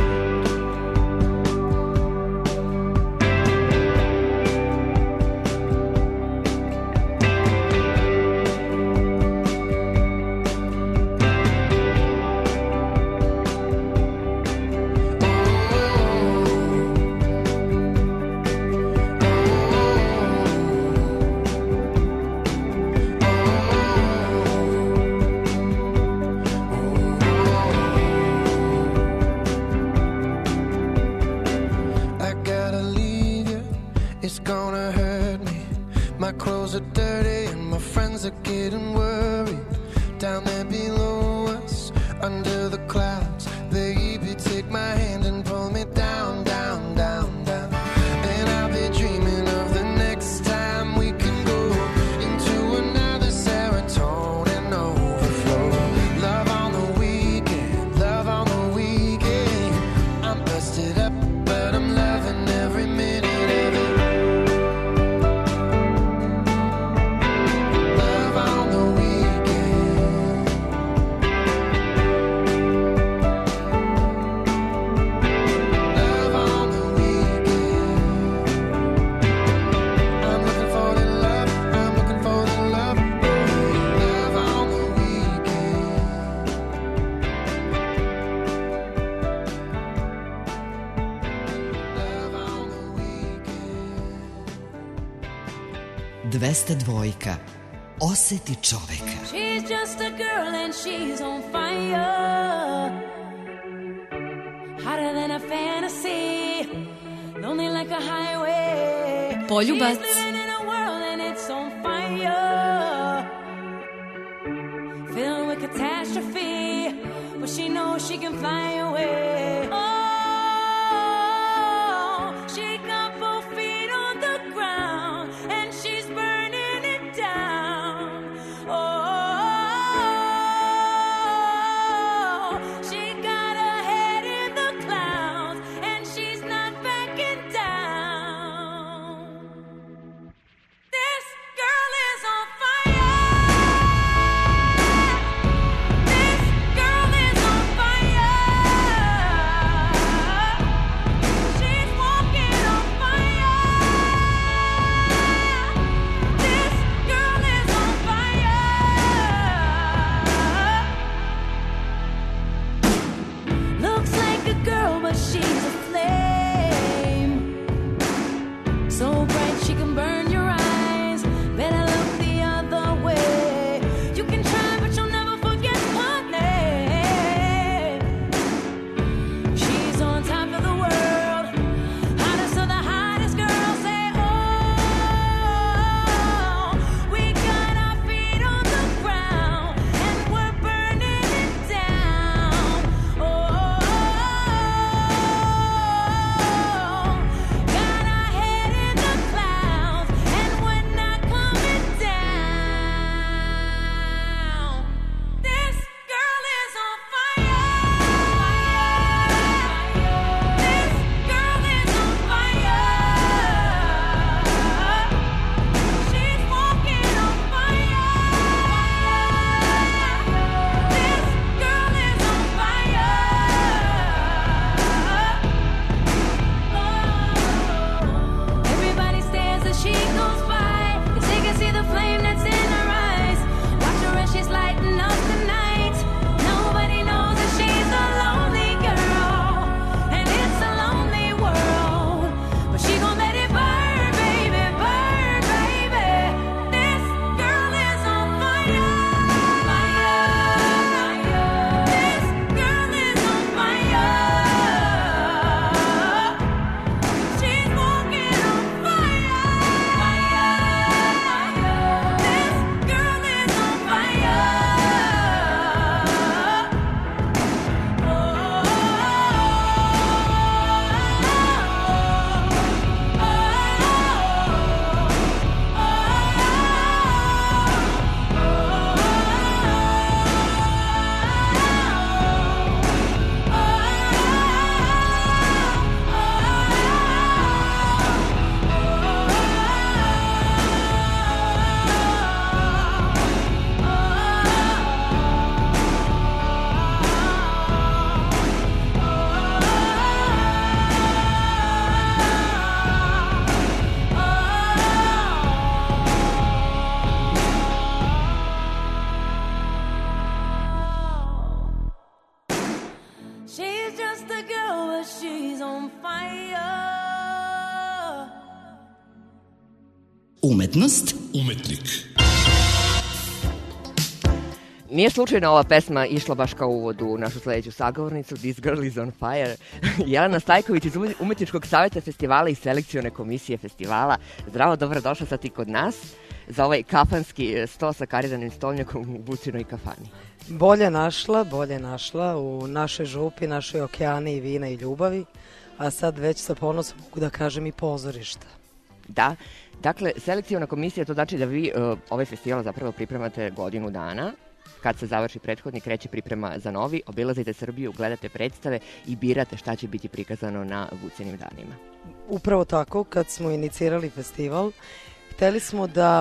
I gotta leave you, it's gonna hurt me. My clothes are dirty and my friends are getting worried. Down there below us, under the clouds, baby, take my hand and pull me down, down, down, down. And I'll be dreaming of the next time we can go into another serotonin overflow. Love on the weekend, love on the weekend. I'm busted up, but I'm loving every minute of it. dvesta dva. Oseti čoveka. She's just a girl and she's on fire. Hotter than a fantasy. Lonely like a highway. Poljubac. She's living in a world and it's on fire. Filled with catastrophe. But she knows she can fly away. Oh, she got both feet on the ground and she's burning it down. Oh, she got her head in the clouds and she's not backing down. This girl is on fire. This girl is on fire. She's walking on fire. This girl is on fire. Looks like a girl, but she's a flame. So bright she can burn your eyes. Better look the other way. You can try, but you'll never forget her name. She's on top of the world. Hottest of the hottest girls say, oh, we got our feet on the ground and we're burning it down. Oh, got our head in the clouds and we're not coming down. This girl is on fire. This girl is on fire. She's walking on fire. This girl is on fire. Everybody stares as she goes by, 'cause they can see the flame that's in her eyes. Watch her as she's lighting up the night. Nobody knows that she's a lonely girl, and it's a lonely world. But she gon' let it burn, baby, burn, baby. This girl is on fire. This girl is on fire. She's walking on fire. This girl is on fire. She's just a girl, but she's on fire. Umetnost, Umetnik. Nije slučajno ova pesma išla baš kao uvod u našu sledeću sagovornicu This Girl is on Fire. Jelena Stajković iz Umetničkog savjeta festivala i selekcione komisije festivala. Zdravo, dobro došla sad i kod nas za ovaj kafanski sto sa kariranim stolnjakom u Bucinoj kafani. Bolje našla, bolje našla u našoj župi, našoj okeani vina i ljubavi, a sad već sa ponosom mogu da kažem i pozorišta. Da, dakle, selekciona komisija, to znači da vi uh, ovaj festival zapravo pripremate godinu dana. Kad se završi prethodni, kreće priprema za novi, obilazite Srbiju, gledate predstave i birate šta će biti prikazano na Vucinim danima. Upravo tako, kad smo inicirali festival, hteli smo da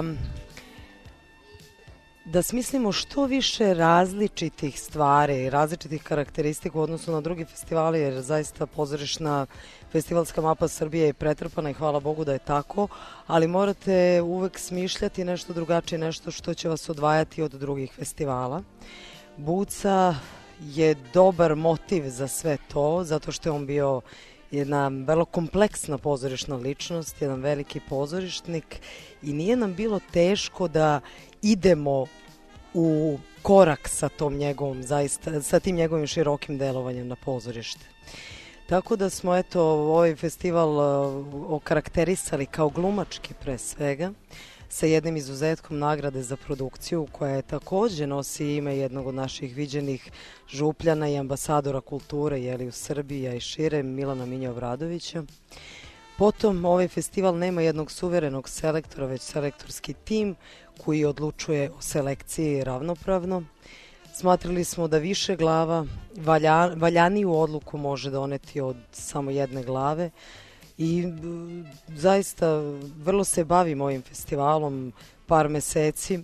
da smislimo što više različitih stvari, različitih karakteristika u odnosu na drugi festivali, jer zaista pozorišna festivalska mapa Srbije je pretrpana i hvala Bogu da je tako, ali morate uvek smišljati nešto drugačije, nešto što će vas odvajati od drugih festivala. Buca je dobar motiv za sve to, zato što je on bio jedna vrlo kompleksna pozorišna ličnost, jedan veliki pozorišnik i nije nam bilo teško da idemo u korak sa tom njegovom, zaista, sa tim njegovim širokim delovanjem na pozorište. Tako da smo eto ovaj festival uh, okarakterisali kao glumački pre svega, sa jednim izuzetkom nagrade za produkciju koja je takođe nosi ime jednog od naših viđenih župljana i ambasadora kulture jeli, u Srbiji, a i šire, Milana Minja Obradovića. Potom ovaj festival nema jednog suverenog selektora, već selektorski tim koji odlučuje o selekciji ravnopravno. Smatrali smo da više glava valja, valjaniju odluku može doneti od samo jedne glave i zaista vrlo se bavimo ovim festivalom par meseci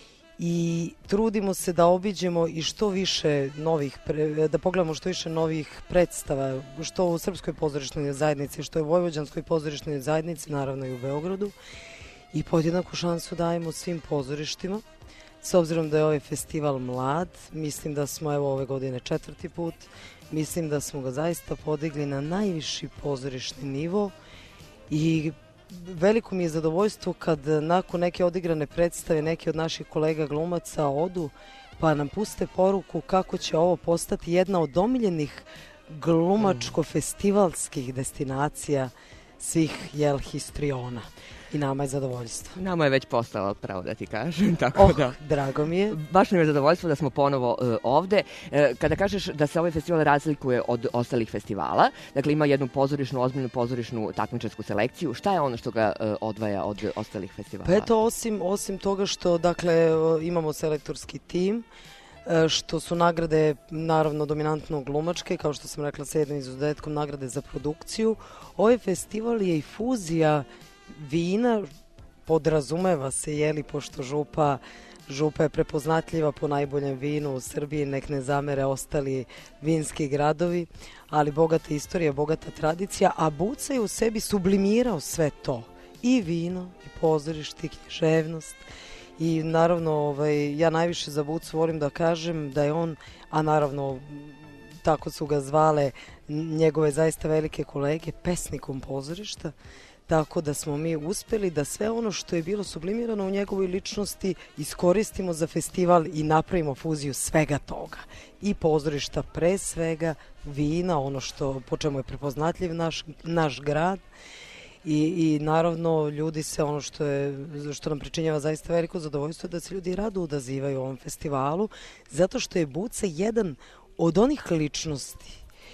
i trudimo se da obiđemo i što više novih, pre, da pogledamo što više novih predstava, što u Srpskoj pozorišnoj zajednici, što je u Vojvođanskoj pozorišnoj zajednici, naravno i u Beogradu, i podjednaku šansu dajemo svim pozorištima. S obzirom da je ovaj festival mlad, mislim da smo evo ove godine četvrti put, mislim da smo ga zaista podigli na najviši pozorišni nivo i veliko mi je zadovoljstvo kad nakon neke odigrane predstave neki od naših kolega glumaca odu pa nam puste poruku kako će ovo postati jedna od omiljenih glumačko-festivalskih destinacija svih jel histriona. I nama je zadovoljstvo. Nama je već postalo, pravo da ti kažem. Tako oh, da, drago mi je. Baš nam je zadovoljstvo da smo ponovo uh, ovde. Uh, kada kažeš da se ovaj festival razlikuje od ostalih festivala, dakle ima jednu pozorišnu, ozbiljnu pozorišnu takmičarsku selekciju, šta je ono što ga uh, odvaja od ostalih festivala? Pa eto, osim, osim toga što dakle imamo selektorski tim, što su nagrade naravno dominantno glumačke, kao što sam rekla sa jednim izuzetkom nagrade za produkciju, ovaj festival je i fuzija vina, podrazumeva se, jeli, pošto župa, župa je prepoznatljiva po najboljem vinu u Srbiji, nek ne zamere ostali vinski gradovi, ali bogata istorija, bogata tradicija, a Buca je u sebi sublimirao sve to, i vino, i pozorište, i književnost. I naravno, ovaj, ja najviše za Bucu volim da kažem da je on, a naravno tako su ga zvale njegove zaista velike kolege, pesnikom pozorišta, tako da smo mi uspeli da sve ono što je bilo sublimirano u njegovoj ličnosti iskoristimo za festival i napravimo fuziju svega toga. I pozorišta pre svega, vina, ono što, po čemu je prepoznatljiv naš, naš grad, I, i naravno ljudi se ono što je što nam pričinjava zaista veliko zadovoljstvo da se ljudi rado odazivaju u ovom festivalu, zato što je Buca jedan od onih ličnosti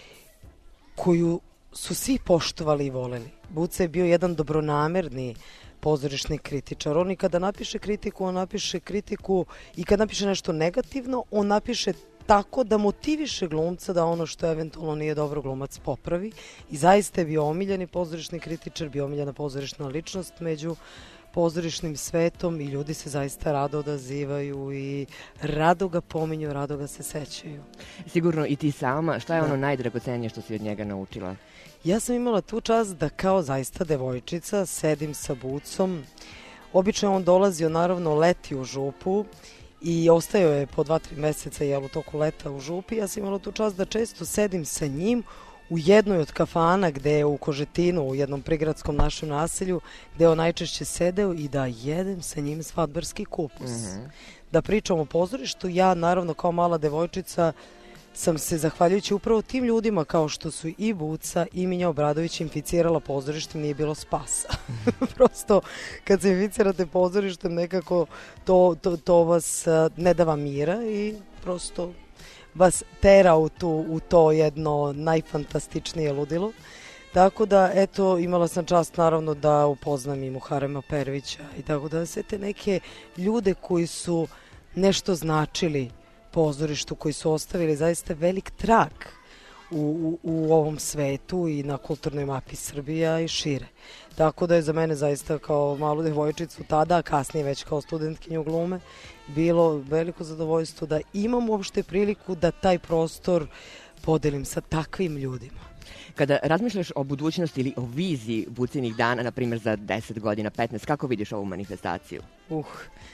koju su svi poštovali i voleli. Buca je bio jedan dobronamerni pozorišni kritičar. On i kada napiše kritiku, on napiše kritiku i kad napiše nešto negativno, on napiše tako da motiviše glumca da ono što eventualno nije dobro glumac popravi. I zaista je bio omiljeni pozorišni kritičar, bio omiljena pozorišna ličnost među pozorišnim svetom i ljudi se zaista rado odazivaju i rado ga pominju, rado ga se sećaju. Sigurno i ti sama, šta je Da. ono najdragocenije što si od njega naučila? Ja sam imala tu čast da kao zaista devojčica sedim sa Bucom. Obično je on dolazio naravno leti u župu i ostajao je po dva, tri meseca jel, u toku leta u župi. Ja sam imala tu čast da često sedim sa njim u jednoj od kafana gde je u Kožetinu, u jednom prigradskom našem naselju, gde je on najčešće sedeo i da jedem sa njim svadbarski kupus. Mhm. Da pričam o pozorištu, ja naravno kao mala devojčica sam se, zahvaljujući upravo tim ljudima kao što su i Buca i Minja Obradović, inficirala pozorištem, nije bilo spasa. Prosto, kad se inficirate pozorištem, nekako to, to, to vas a, ne dava mira i prosto vas tera u, tu, u to jedno najfantastičnije ludilo. Tako da, eto, imala sam čast naravno da upoznam i Muharema Pervića i tako da sve te neke ljude koji su nešto značili pozorištu, koji su ostavili zaista velik trag u, u, u ovom svetu i na kulturnoj mapi Srbija i šire. Tako da je za mene zaista kao malu devojčicu tada, a kasnije već kao studentkinju glume, bilo veliko zadovoljstvo da imam uopšte priliku da taj prostor podelim sa takvim ljudima. Kada razmišljaš o budućnosti ili o viziji Bucinih dana, na primjer za deset godina, petnaest, kako vidiš ovu manifestaciju? Uh,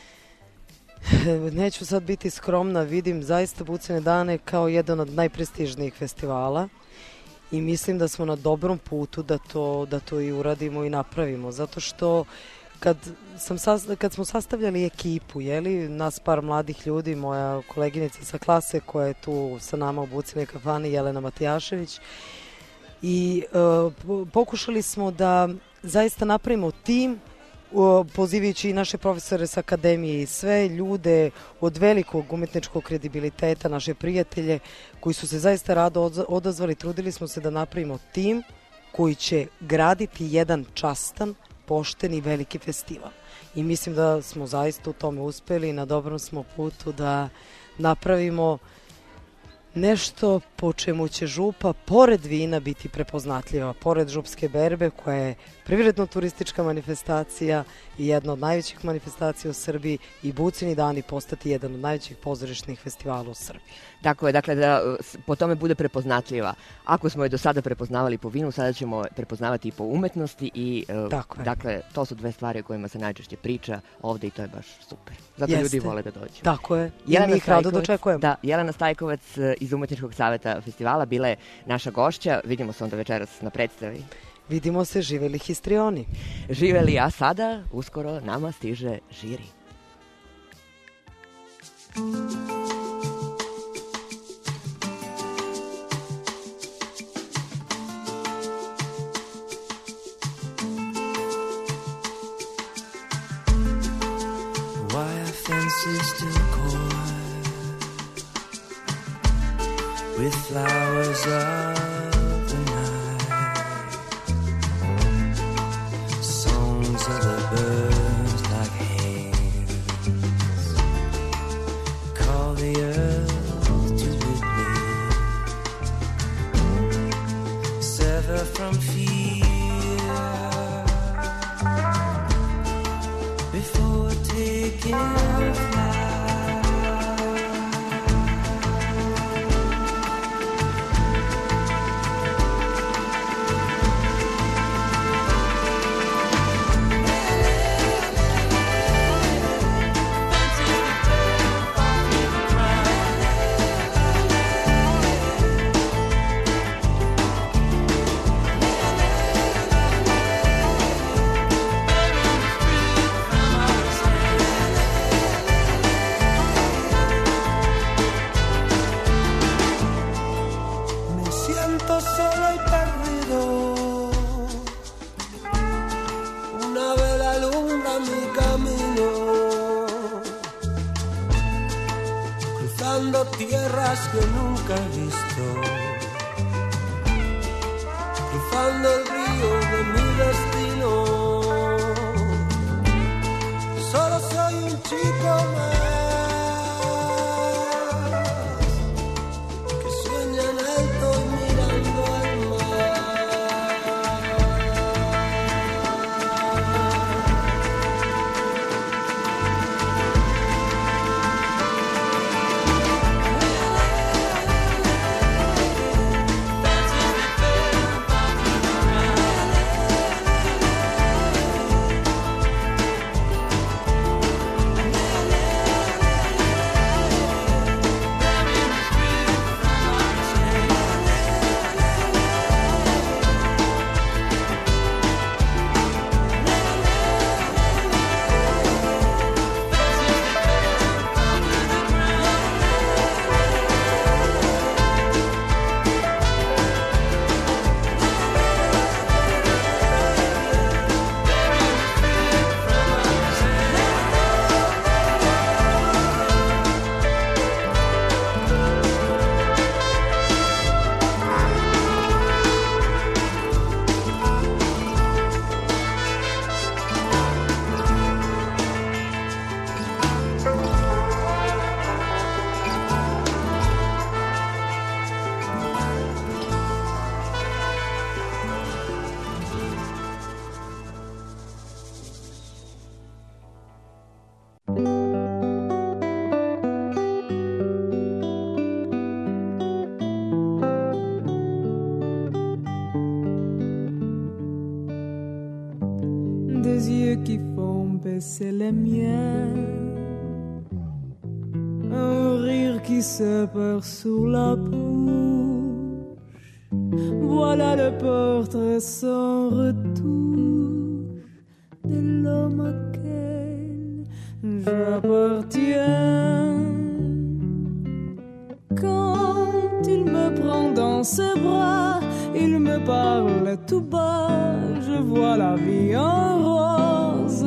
neću sad biti skromna, vidim zaista Bucine dane kao jedan od najprestižnijih festivala i mislim da smo na dobrom putu da to, da to i uradimo i napravimo, zato što kad, sam sas, kad smo sastavljali ekipu, jeli, nas par mladih ljudi, moja koleginica sa klase koja je tu sa nama u Bucinoj kafani, Jelena Matijašević, i uh, pokušali smo da zaista napravimo tim, uh, pozivajući i naše profesore sa akademije i sve ljude od velikog umetničkog kredibiliteta, naše prijatelje koji su se zaista rado odazvali. Trudili smo se da napravimo tim koji će graditi jedan častan, pošten i veliki festival. I mislim da smo zaista u tome uspeli i na dobrom smo putu da napravimo nešto po čemu će župa pored vina biti prepoznatljiva, pored župske berbe koja je privredno-turistička manifestacija i jedna od najvećih manifestacija u Srbiji, i Bucini dani postati jedan od najvećih pozorišnih festivala u Srbiji. Tako je, dakle da po tome bude prepoznatljiva. Ako smo je do sada prepoznavali po vinu, sada ćemo prepoznavati i po umetnosti i uh, dakle to su dve stvari o kojima se najčešće priča ovde i to je baš super. Zato Jeste. Ljudi vole da dođu. Tako je. Jelena I mi ih rado Stajkovac- dočekujemo. Da, Jelena Stajkovac iz Umetničkog saveta festivala bila je naša gošća. Vidimo se onda večeras na predstavi. Vidimo se, živeli histrioni. Živeli, a sada uskoro nama stiže žiri. Why are fences still coy with flowers of the night? Songs of the birds like hands call the earth to believe, sever from fear before taking flight. Me siento solo y perdido. Una vela alumbra mi camino, cruzando tierras que nunca he visto, cruzando el río de mi destino. Solo soy un chico más que sueña en alto y mirando al Des yeux qui font baisser les miens, un rire qui se perd sur la bouche, Voilà le portrait sans retouche de l'homme auquel j'appartiens. Quand il me prend dans ses bras, il me parle tout bas, je vois la vie en rose.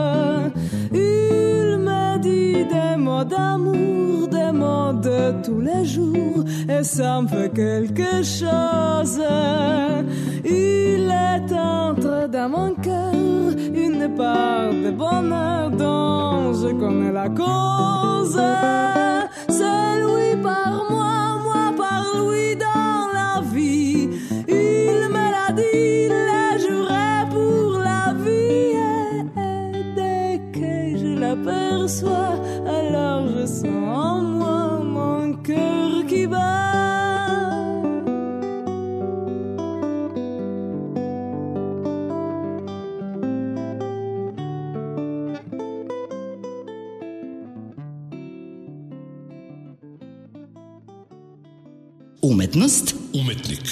Il me dit des mots d'amour, des mots de tous les jours, et ça me fait quelque chose. Il est entré dans mon cœur une part de bonheur dont je connais la cause. C'est lui par moi, moi par lui dans la vie. Il me l'a dit, il l'a juré pour la vie. Et, et dès que je l'aperçois, alors je sens en moi mon cœur qui bat. Umetnost. Umetnik.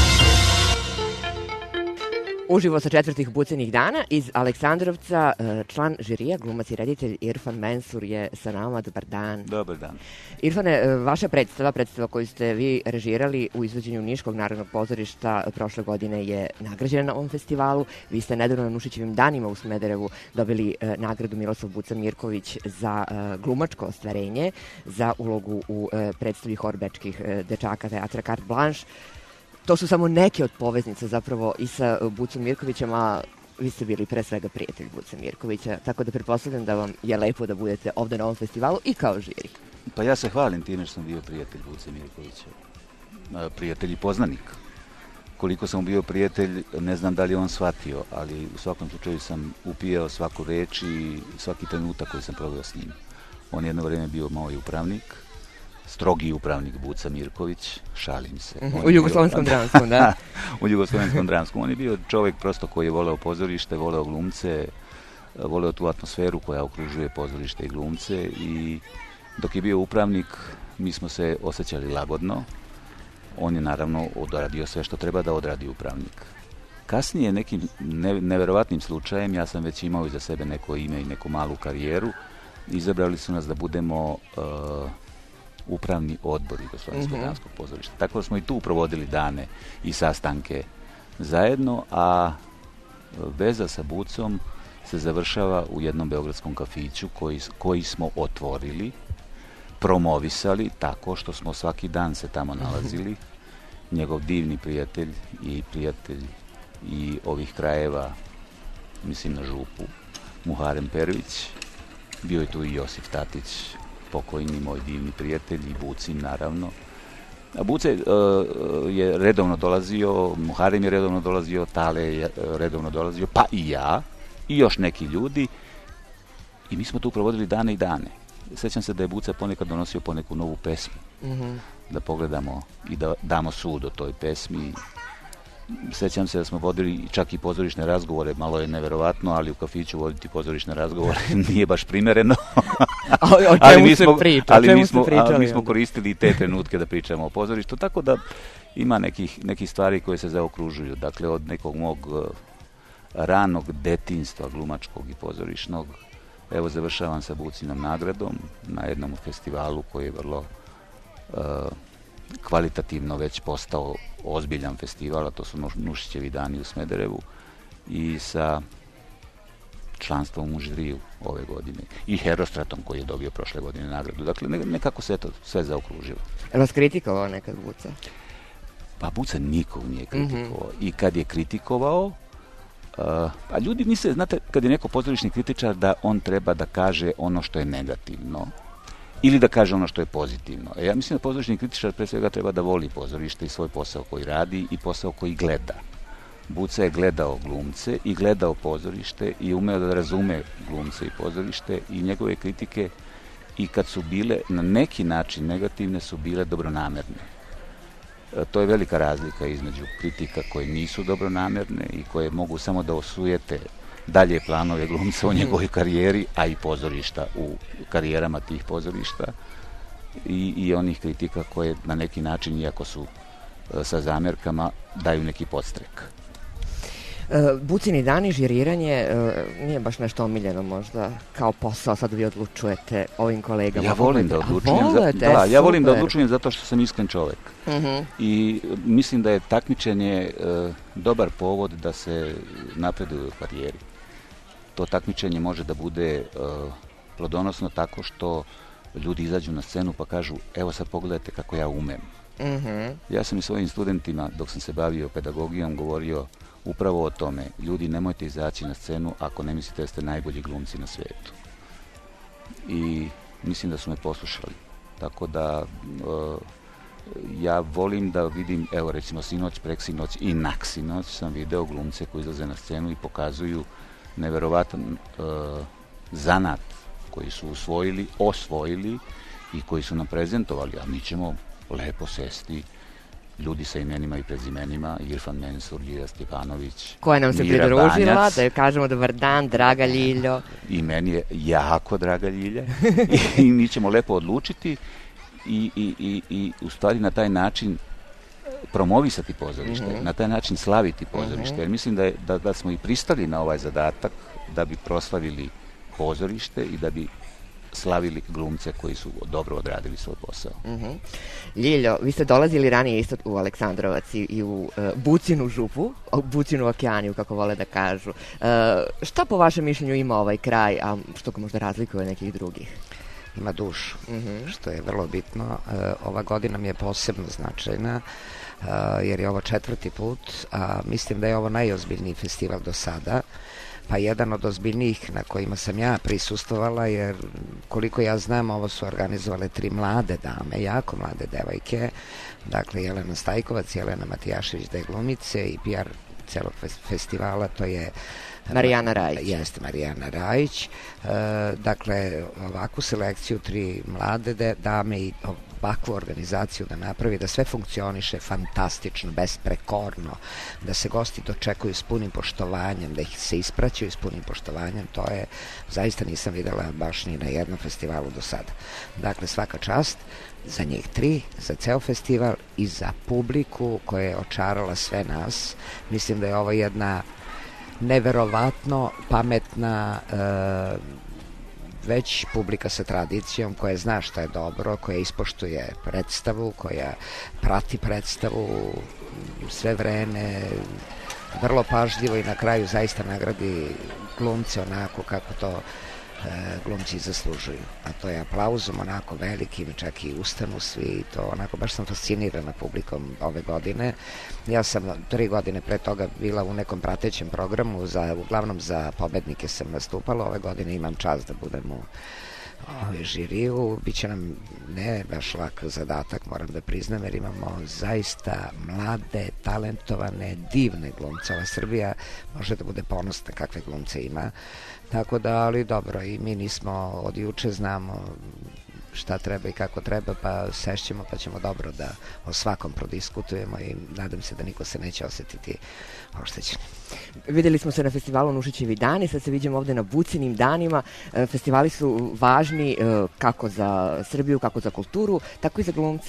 Uživo sa četvrtih bucenih dana iz Aleksandrovca, član žirija, glumac i reditelj Irfan Mensur je sa nama. Dobar dan. Dobar dan. Irfane, vaša predstava, predstava koju ste vi režirali u izvođenju Niškog narodnog pozorišta prošle godine je nagrađena na ovom festivalu. Vi ste nedavno na Nušićevim danima u Smederevu dobili nagradu Miroslav Buca Mirković za glumačko ostvarenje, za ulogu u predstavi Hor bečkih dečaka teatra Carte Blanche. To su samo neke od poveznica zapravo i sa Bucom Mirkovićem, a vi ste bili pre svega prijatelj Buca Mirkovića, tako da pretpostavljam da vam je lepo da budete ovde na ovom festivalu i kao žiri. Pa ja se hvalim time što sam bio prijatelj Buce Mirkovića. Prijatelj i poznanik. Koliko sam bio prijatelj, ne znam da li je on shvatio, ali u svakom slučaju sam upijao svaku reč i svaki trenutak koji sam proveo s njim. On je jedno vrijeme bio moj upravnik, strogi upravnik Buca Mirković, šalim se. Mm-hmm. U Jugoslovenskom bio... dramskom, da? U Jugoslovenskom dramskom. On je bio čovjek prosto koji je voleo pozorište, voleo glumce, voleo tu atmosferu koja okružuje pozorište i glumce i dok je bio upravnik mi smo se osjećali lagodno. On je naravno odradio sve što treba da odradi upravnik. Kasnije nekim ne, neverovatnim slučajem, ja sam već imao iza sebe neko ime i neku malu karijeru, izabrali su nas da budemo uh, upravni odbor Jugoslovenskog dramskog pozorišta. Tako da smo i tu provodili dane i sastanke zajedno, a veza sa Bucom se završava u jednom beogradskom kafiću koji, koji smo otvorili, promovisali tako što smo svaki dan se tamo nalazili. Njegov divni prijatelj i prijatelj i ovih krajeva, mislim na Župu, Muharem Pervić, bio je tu i Josif Tatić, pokojni moj divni prijatelj i Bucin naravno. A Buce uh, je redovno dolazio, Muharem je redovno dolazio, Tale je redovno dolazio, pa i ja, i još neki ljudi. I mi smo tu provodili dane i dane. Sjećam se da je Buca ponekad donosio poneku novu pesmu. Mm-hmm. Da pogledamo i da damo sud o toj pesmi. Sjećam se da smo vodili čak i pozorišne razgovore, malo je neverovatno, ali u kafiću voditi pozorišne razgovore nije baš primjereno. O čemu ali mi smo, se priča? Ali mi smo, ali mi smo koristili te trenutke da pričamo o pozorištu, tako da ima nekih, nekih stvari koje se zaokružuju. Dakle, od nekog mog ranog detinjstva glumačkog i pozorišnog, evo završavam sa Bucinom nagradom na jednom festivalu koji je vrlo uh, kvalitativno već postao ozbiljan festival, a to su Nušićevi dani u Smederevu, i sa članstvom u žiriju ove godine i Herostratom koji je dobio prošle godine nagradu. Dakle, nekako se to sve zaokružilo. Je vas kritikovao nekad Buca? Pa Buca nikog nije kritikovao. Mm-hmm. I kad je kritikovao, Uh, a ljudi misle, znate, kad je neko pozorišni kritičar, da on treba da kaže ono što je negativno ili da kaže ono što je pozitivno. E, ja mislim da pozorišni kritičar pre svega treba da voli pozorište i svoj posao koji radi i posao koji gleda. Buca je gledao glumce i gledao pozorište i umeo da razume glumce i pozorište i njegove kritike, i kad su bile na neki način negativne, su bile dobronamerne. To je velika razlika između kritika koje nisu dobronamerne i koje mogu samo da osujete dalje planove glumca u njegovoj karijeri, a i pozorišta u karijerama tih pozorišta, i, i onih kritika koje na neki način, iako su e, sa zamjerkama daju neki podstrek. E, Bucini dani, žiriranje, e, nije baš nešto omiljeno možda kao posao, sad vi odlučujete ovim kolegama. Ja volim da odlučujem, za, volite, da, ja volim da super. odlučujem zato što sam iskren čovjek. Mhm. I mislim da je takmičenje e, dobar povod da se napreduje u karijeri. To takmičenje može da bude e, plodonosno tako što ljudi izađu na scenu pa kažu evo sad pogledajte kako ja umem. Mhm. Ja sam i svojim studentima dok sam se bavio pedagogijom govorio upravo o tome. Ljudi, nemojte izaći na scenu ako ne mislite da ste najbolji glumci na svijetu. I mislim da su me poslušali. Tako da e, ja volim da vidim, evo recimo sinoć, preksinoć i naksinoć sam video glumce koji izlaze na scenu i pokazuju neverovatan e, zanat koji su usvojili, osvojili i koji su nam prezentovali, a mi ćemo lepo sesti ljudi sa imenima i prezimenima, Irfan Mensur, Ljilja Stjepanović, Koja nam se Mira pridružila, Banjac. da joj kažemo dobar dan, draga Ljiljo. I meni je jako draga Ljilja. I, I mi ćemo lepo odlučiti i, i, i, i u stvari na taj način promovisati pozorište, Mhm. na taj način slaviti pozorište. Mhm. Jer mislim da, je, da, da smo i pristali na ovaj zadatak da bi proslavili pozorište i da bi slavili glumce koji su dobro odradili svoj posao. Mhm. Ljiljo, vi ste dolazili ranije isto u Aleksandrovac i, i u e, Bucinu župu, u Bucinu okeaniju, kako vole da kažu. E, šta po vašem mišljenju ima ovaj kraj, a što ga možda razlikuje od nekih drugih? Ima dušu, Mhm. što je vrlo bitno. E, ova godina mi je posebno značajna, e, jer je ovo četvrti put, a mislim da je ovo najozbiljniji festival do sada, pa jedan od ozbiljnijih na kojima sam ja prisustvovala, jer koliko ja znam, ovo su organizovale tri mlade dame, jako mlade devojke, dakle Jelena Stajkovac, Jelena Matijašević, da je glumice i P R celog fes- festivala, to je Marijana Rajić. Jeste Marijana Rajić. E, dakle, ovakvu selekciju tri mlade de, dame i ovakvu organizaciju da napravi, da sve funkcioniše fantastično, besprekorno, da se gosti dočekuju s punim poštovanjem, da ih se ispraćaju s punim poštovanjem, to je, zaista nisam videla baš ni na jednom festivalu do sada. Dakle, svaka čast za njih tri, za ceo festival i za publiku koja je očarala sve nas. Mislim da je ovo jedna neverovatno pametna e, već publika sa tradicijom koja zna šta je dobro, koja ispoštuje predstavu, koja prati predstavu sve vreme vrlo pažljivo i na kraju zaista nagradi glumce onako kako to e, glumci zaslužuju. A to je aplauzom onako velikim, čak i ustanu svi i to onako baš sam fascinirana publikom ove godine. Ja sam tri godine pre toga bila u nekom pratećem programu, za, uglavnom za pobednike sam nastupala, ove godine imam čast da budem u ovaj žiriju, bit će nam ne baš lak zadatak, moram da priznam, jer imamo zaista mlade, talentovane, divne glumce. Ova Srbija može da bude ponosna kakve glumce ima, tako da, ali dobro, i mi nismo od juče, znamo šta treba i kako treba, pa sešćemo pa ćemo dobro da o svakom prodiskutujemo i nadam se da niko se neće osetiti oštećen. Videli smo se na festivalu Nušićevi dani, sad se vidimo ovde na Bucinim danima. E, festivali su važni e, kako za Srbiju, kako za kulturu, tako i za glumce.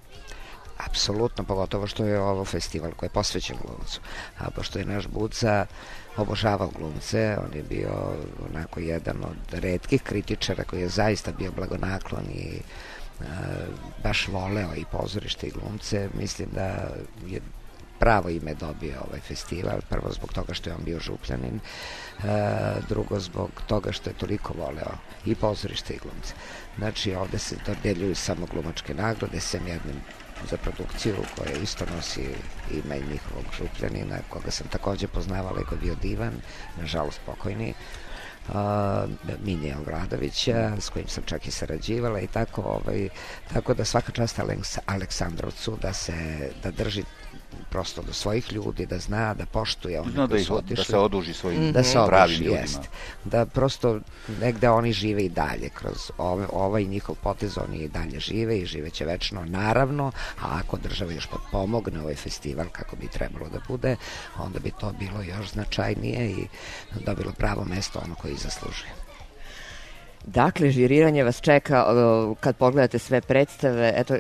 Apsolutno, pogotovo što je ovo festival koji je posvećen glumcu. A pošto je naš Buca obožavao glumce, on je bio onako jedan od retkih kritičara koji je zaista bio blagonaklon i e, baš voleo i pozorište i glumce. Mislim da je pravo ime dobio ovaj festival, prvo zbog toga što je on bio župljanin, e, drugo zbog toga što je toliko voleo i pozorište i glumce. Znači ovde se dodeljuju samo glumačke nagrade, sem jednim za produkciju koja isto nosi ime njihovog župljanina, koga sam takođe poznavala i koji je bio divan, nažalost pokojni, uh, Minje Obradovića, s kojim sam čak i sarađivala i tako, ovaj, tako da svaka čast Aleks Aleksandrovcu da se, da drži prosto do svojih ljudi, da zna, da poštuje one Zna koji da su ih- otišli. da se oduži svojim da se pravim oduži, ljudima. jest. Da prosto negde oni žive i dalje kroz ove, ovaj njihov potez, oni i dalje žive i živeće večno, naravno, a ako država još pomogne ovaj festival kako bi trebalo da bude, onda bi to bilo još značajnije i dobilo pravo mesto ono koji zaslužuje. Dakle, žiriranje vas čeka uh, kad pogledate sve predstave. Eto,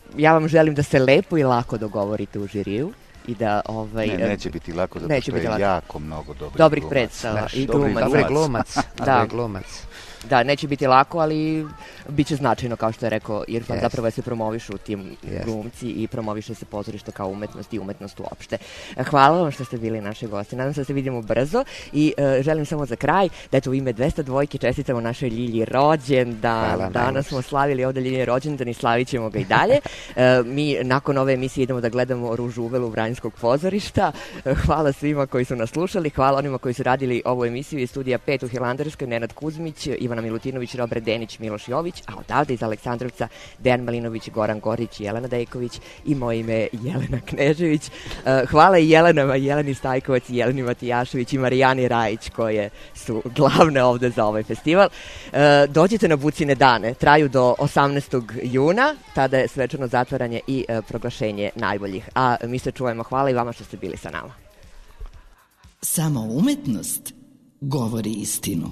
ja vam želim da se lepo i lako dogovorite u žiriju. I da, ovaj, ne, neće biti lako, zato neće što je lako. jako mnogo dobrih, dobrih glumaca. predstava Znaš, i dobrih glumaca. Dobar glumac, Da. dobar glumac. Da, neće biti lako, ali bit će značajno, kao što je rekao Irfan, Jest. zapravo se promovišu tim Jest. glumci i promoviše se pozorište kao umetnost i umetnost uopšte. Hvala vam što ste bili naši gosti, nadam se da se vidimo brzo i uh, želim samo za kraj da eto u ime dvesta dvojke čestitamo našoj Ljilji rođendan. Hvala, Danas najlepše. smo slavili ovdje Ljilji rođendan i slavit ćemo ga i dalje. Uh, mi nakon ove emisije idemo da gledamo Ružu Uvelu Vranjskog pozorišta. Uh, hvala svima koji su nas slušali, hvala onima koji su radili ovu emisiju iz studija pet u Hilandarskoj, Nenad Kuzmić, Ivana Milutinović, Robert Denić, Miloš Jović, a odavde iz Aleksandrovca Dejan Malinović, Goran Gorić, Jelena Dejković i moje ime Jelena Knežević. Uh, hvala i Jelenama, Jeleni Stajkovac, i Jeleni Matijašević i Marijani Rajić koje su glavne ovde za ovaj festival. Uh, dođite na Bucine dane, traju do osamnaestog juna, tada je svečano zatvaranje i uh, proglašenje najboljih. A mi se čujemo, hvala i vama što ste bili sa nama. Samo umetnost govori istinu.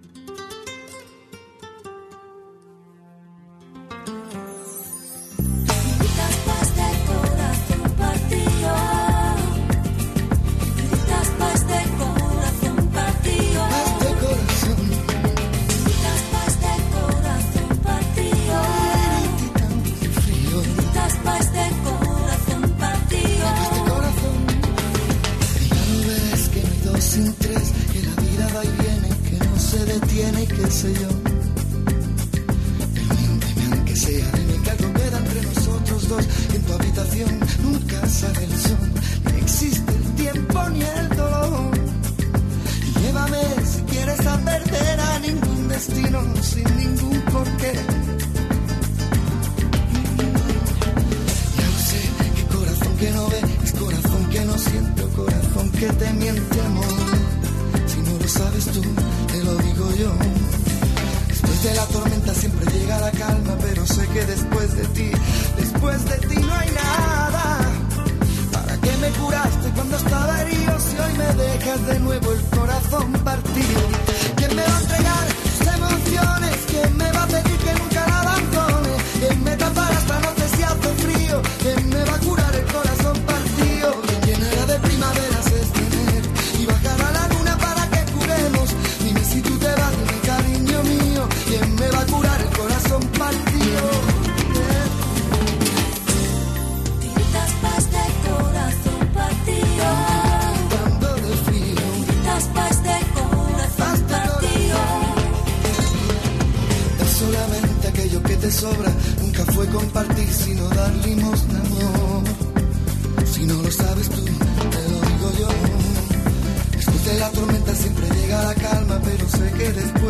Sin tres, que la vida va y viene, que no se detiene y qué sé yo. Pero miénteme aunque sea, dime que algo queda entre nosotros dos. En tu habitación nunca sale el sol, ni existe el tiempo ni el dolor. Llévame si quieres a perder a ningún destino, sin ningún porqué. Ya lo sé, que corazón que no ve, es corazón que no siente, o corazón que te miente, amor. Lo sabes tú, te lo digo yo. Después de la tormenta siempre llega la calma, pero sé que después de ti, después de ti no hay nada. ¿Para qué me curaste cuando estaba herido? Si hoy me dejas de nuevo el corazón partido. ¿Quién me va a entregar sus emociones? ¿Quién me va a pedir que nunca la abandone? ¿Quién me tapará esta noche si hace frío? ¿Quién me va a curar el corazón partido? ¿Quién llenará de primaveras este enero y bajará la luna para que curemos? Dime si tú te vas, dime cariño mío, ¿quién me va a curar el corazón partido? Tiritas pa' este corazón partido. Cuando de frío. Tiritas pa' este corazón partido. Es solamente aquello que te sobra, nunca fue compartir sino dar limosna, amor. Si no lo sabes tú, te lo digo yo. Después de la tormenta siempre llega la calma, pero sé que después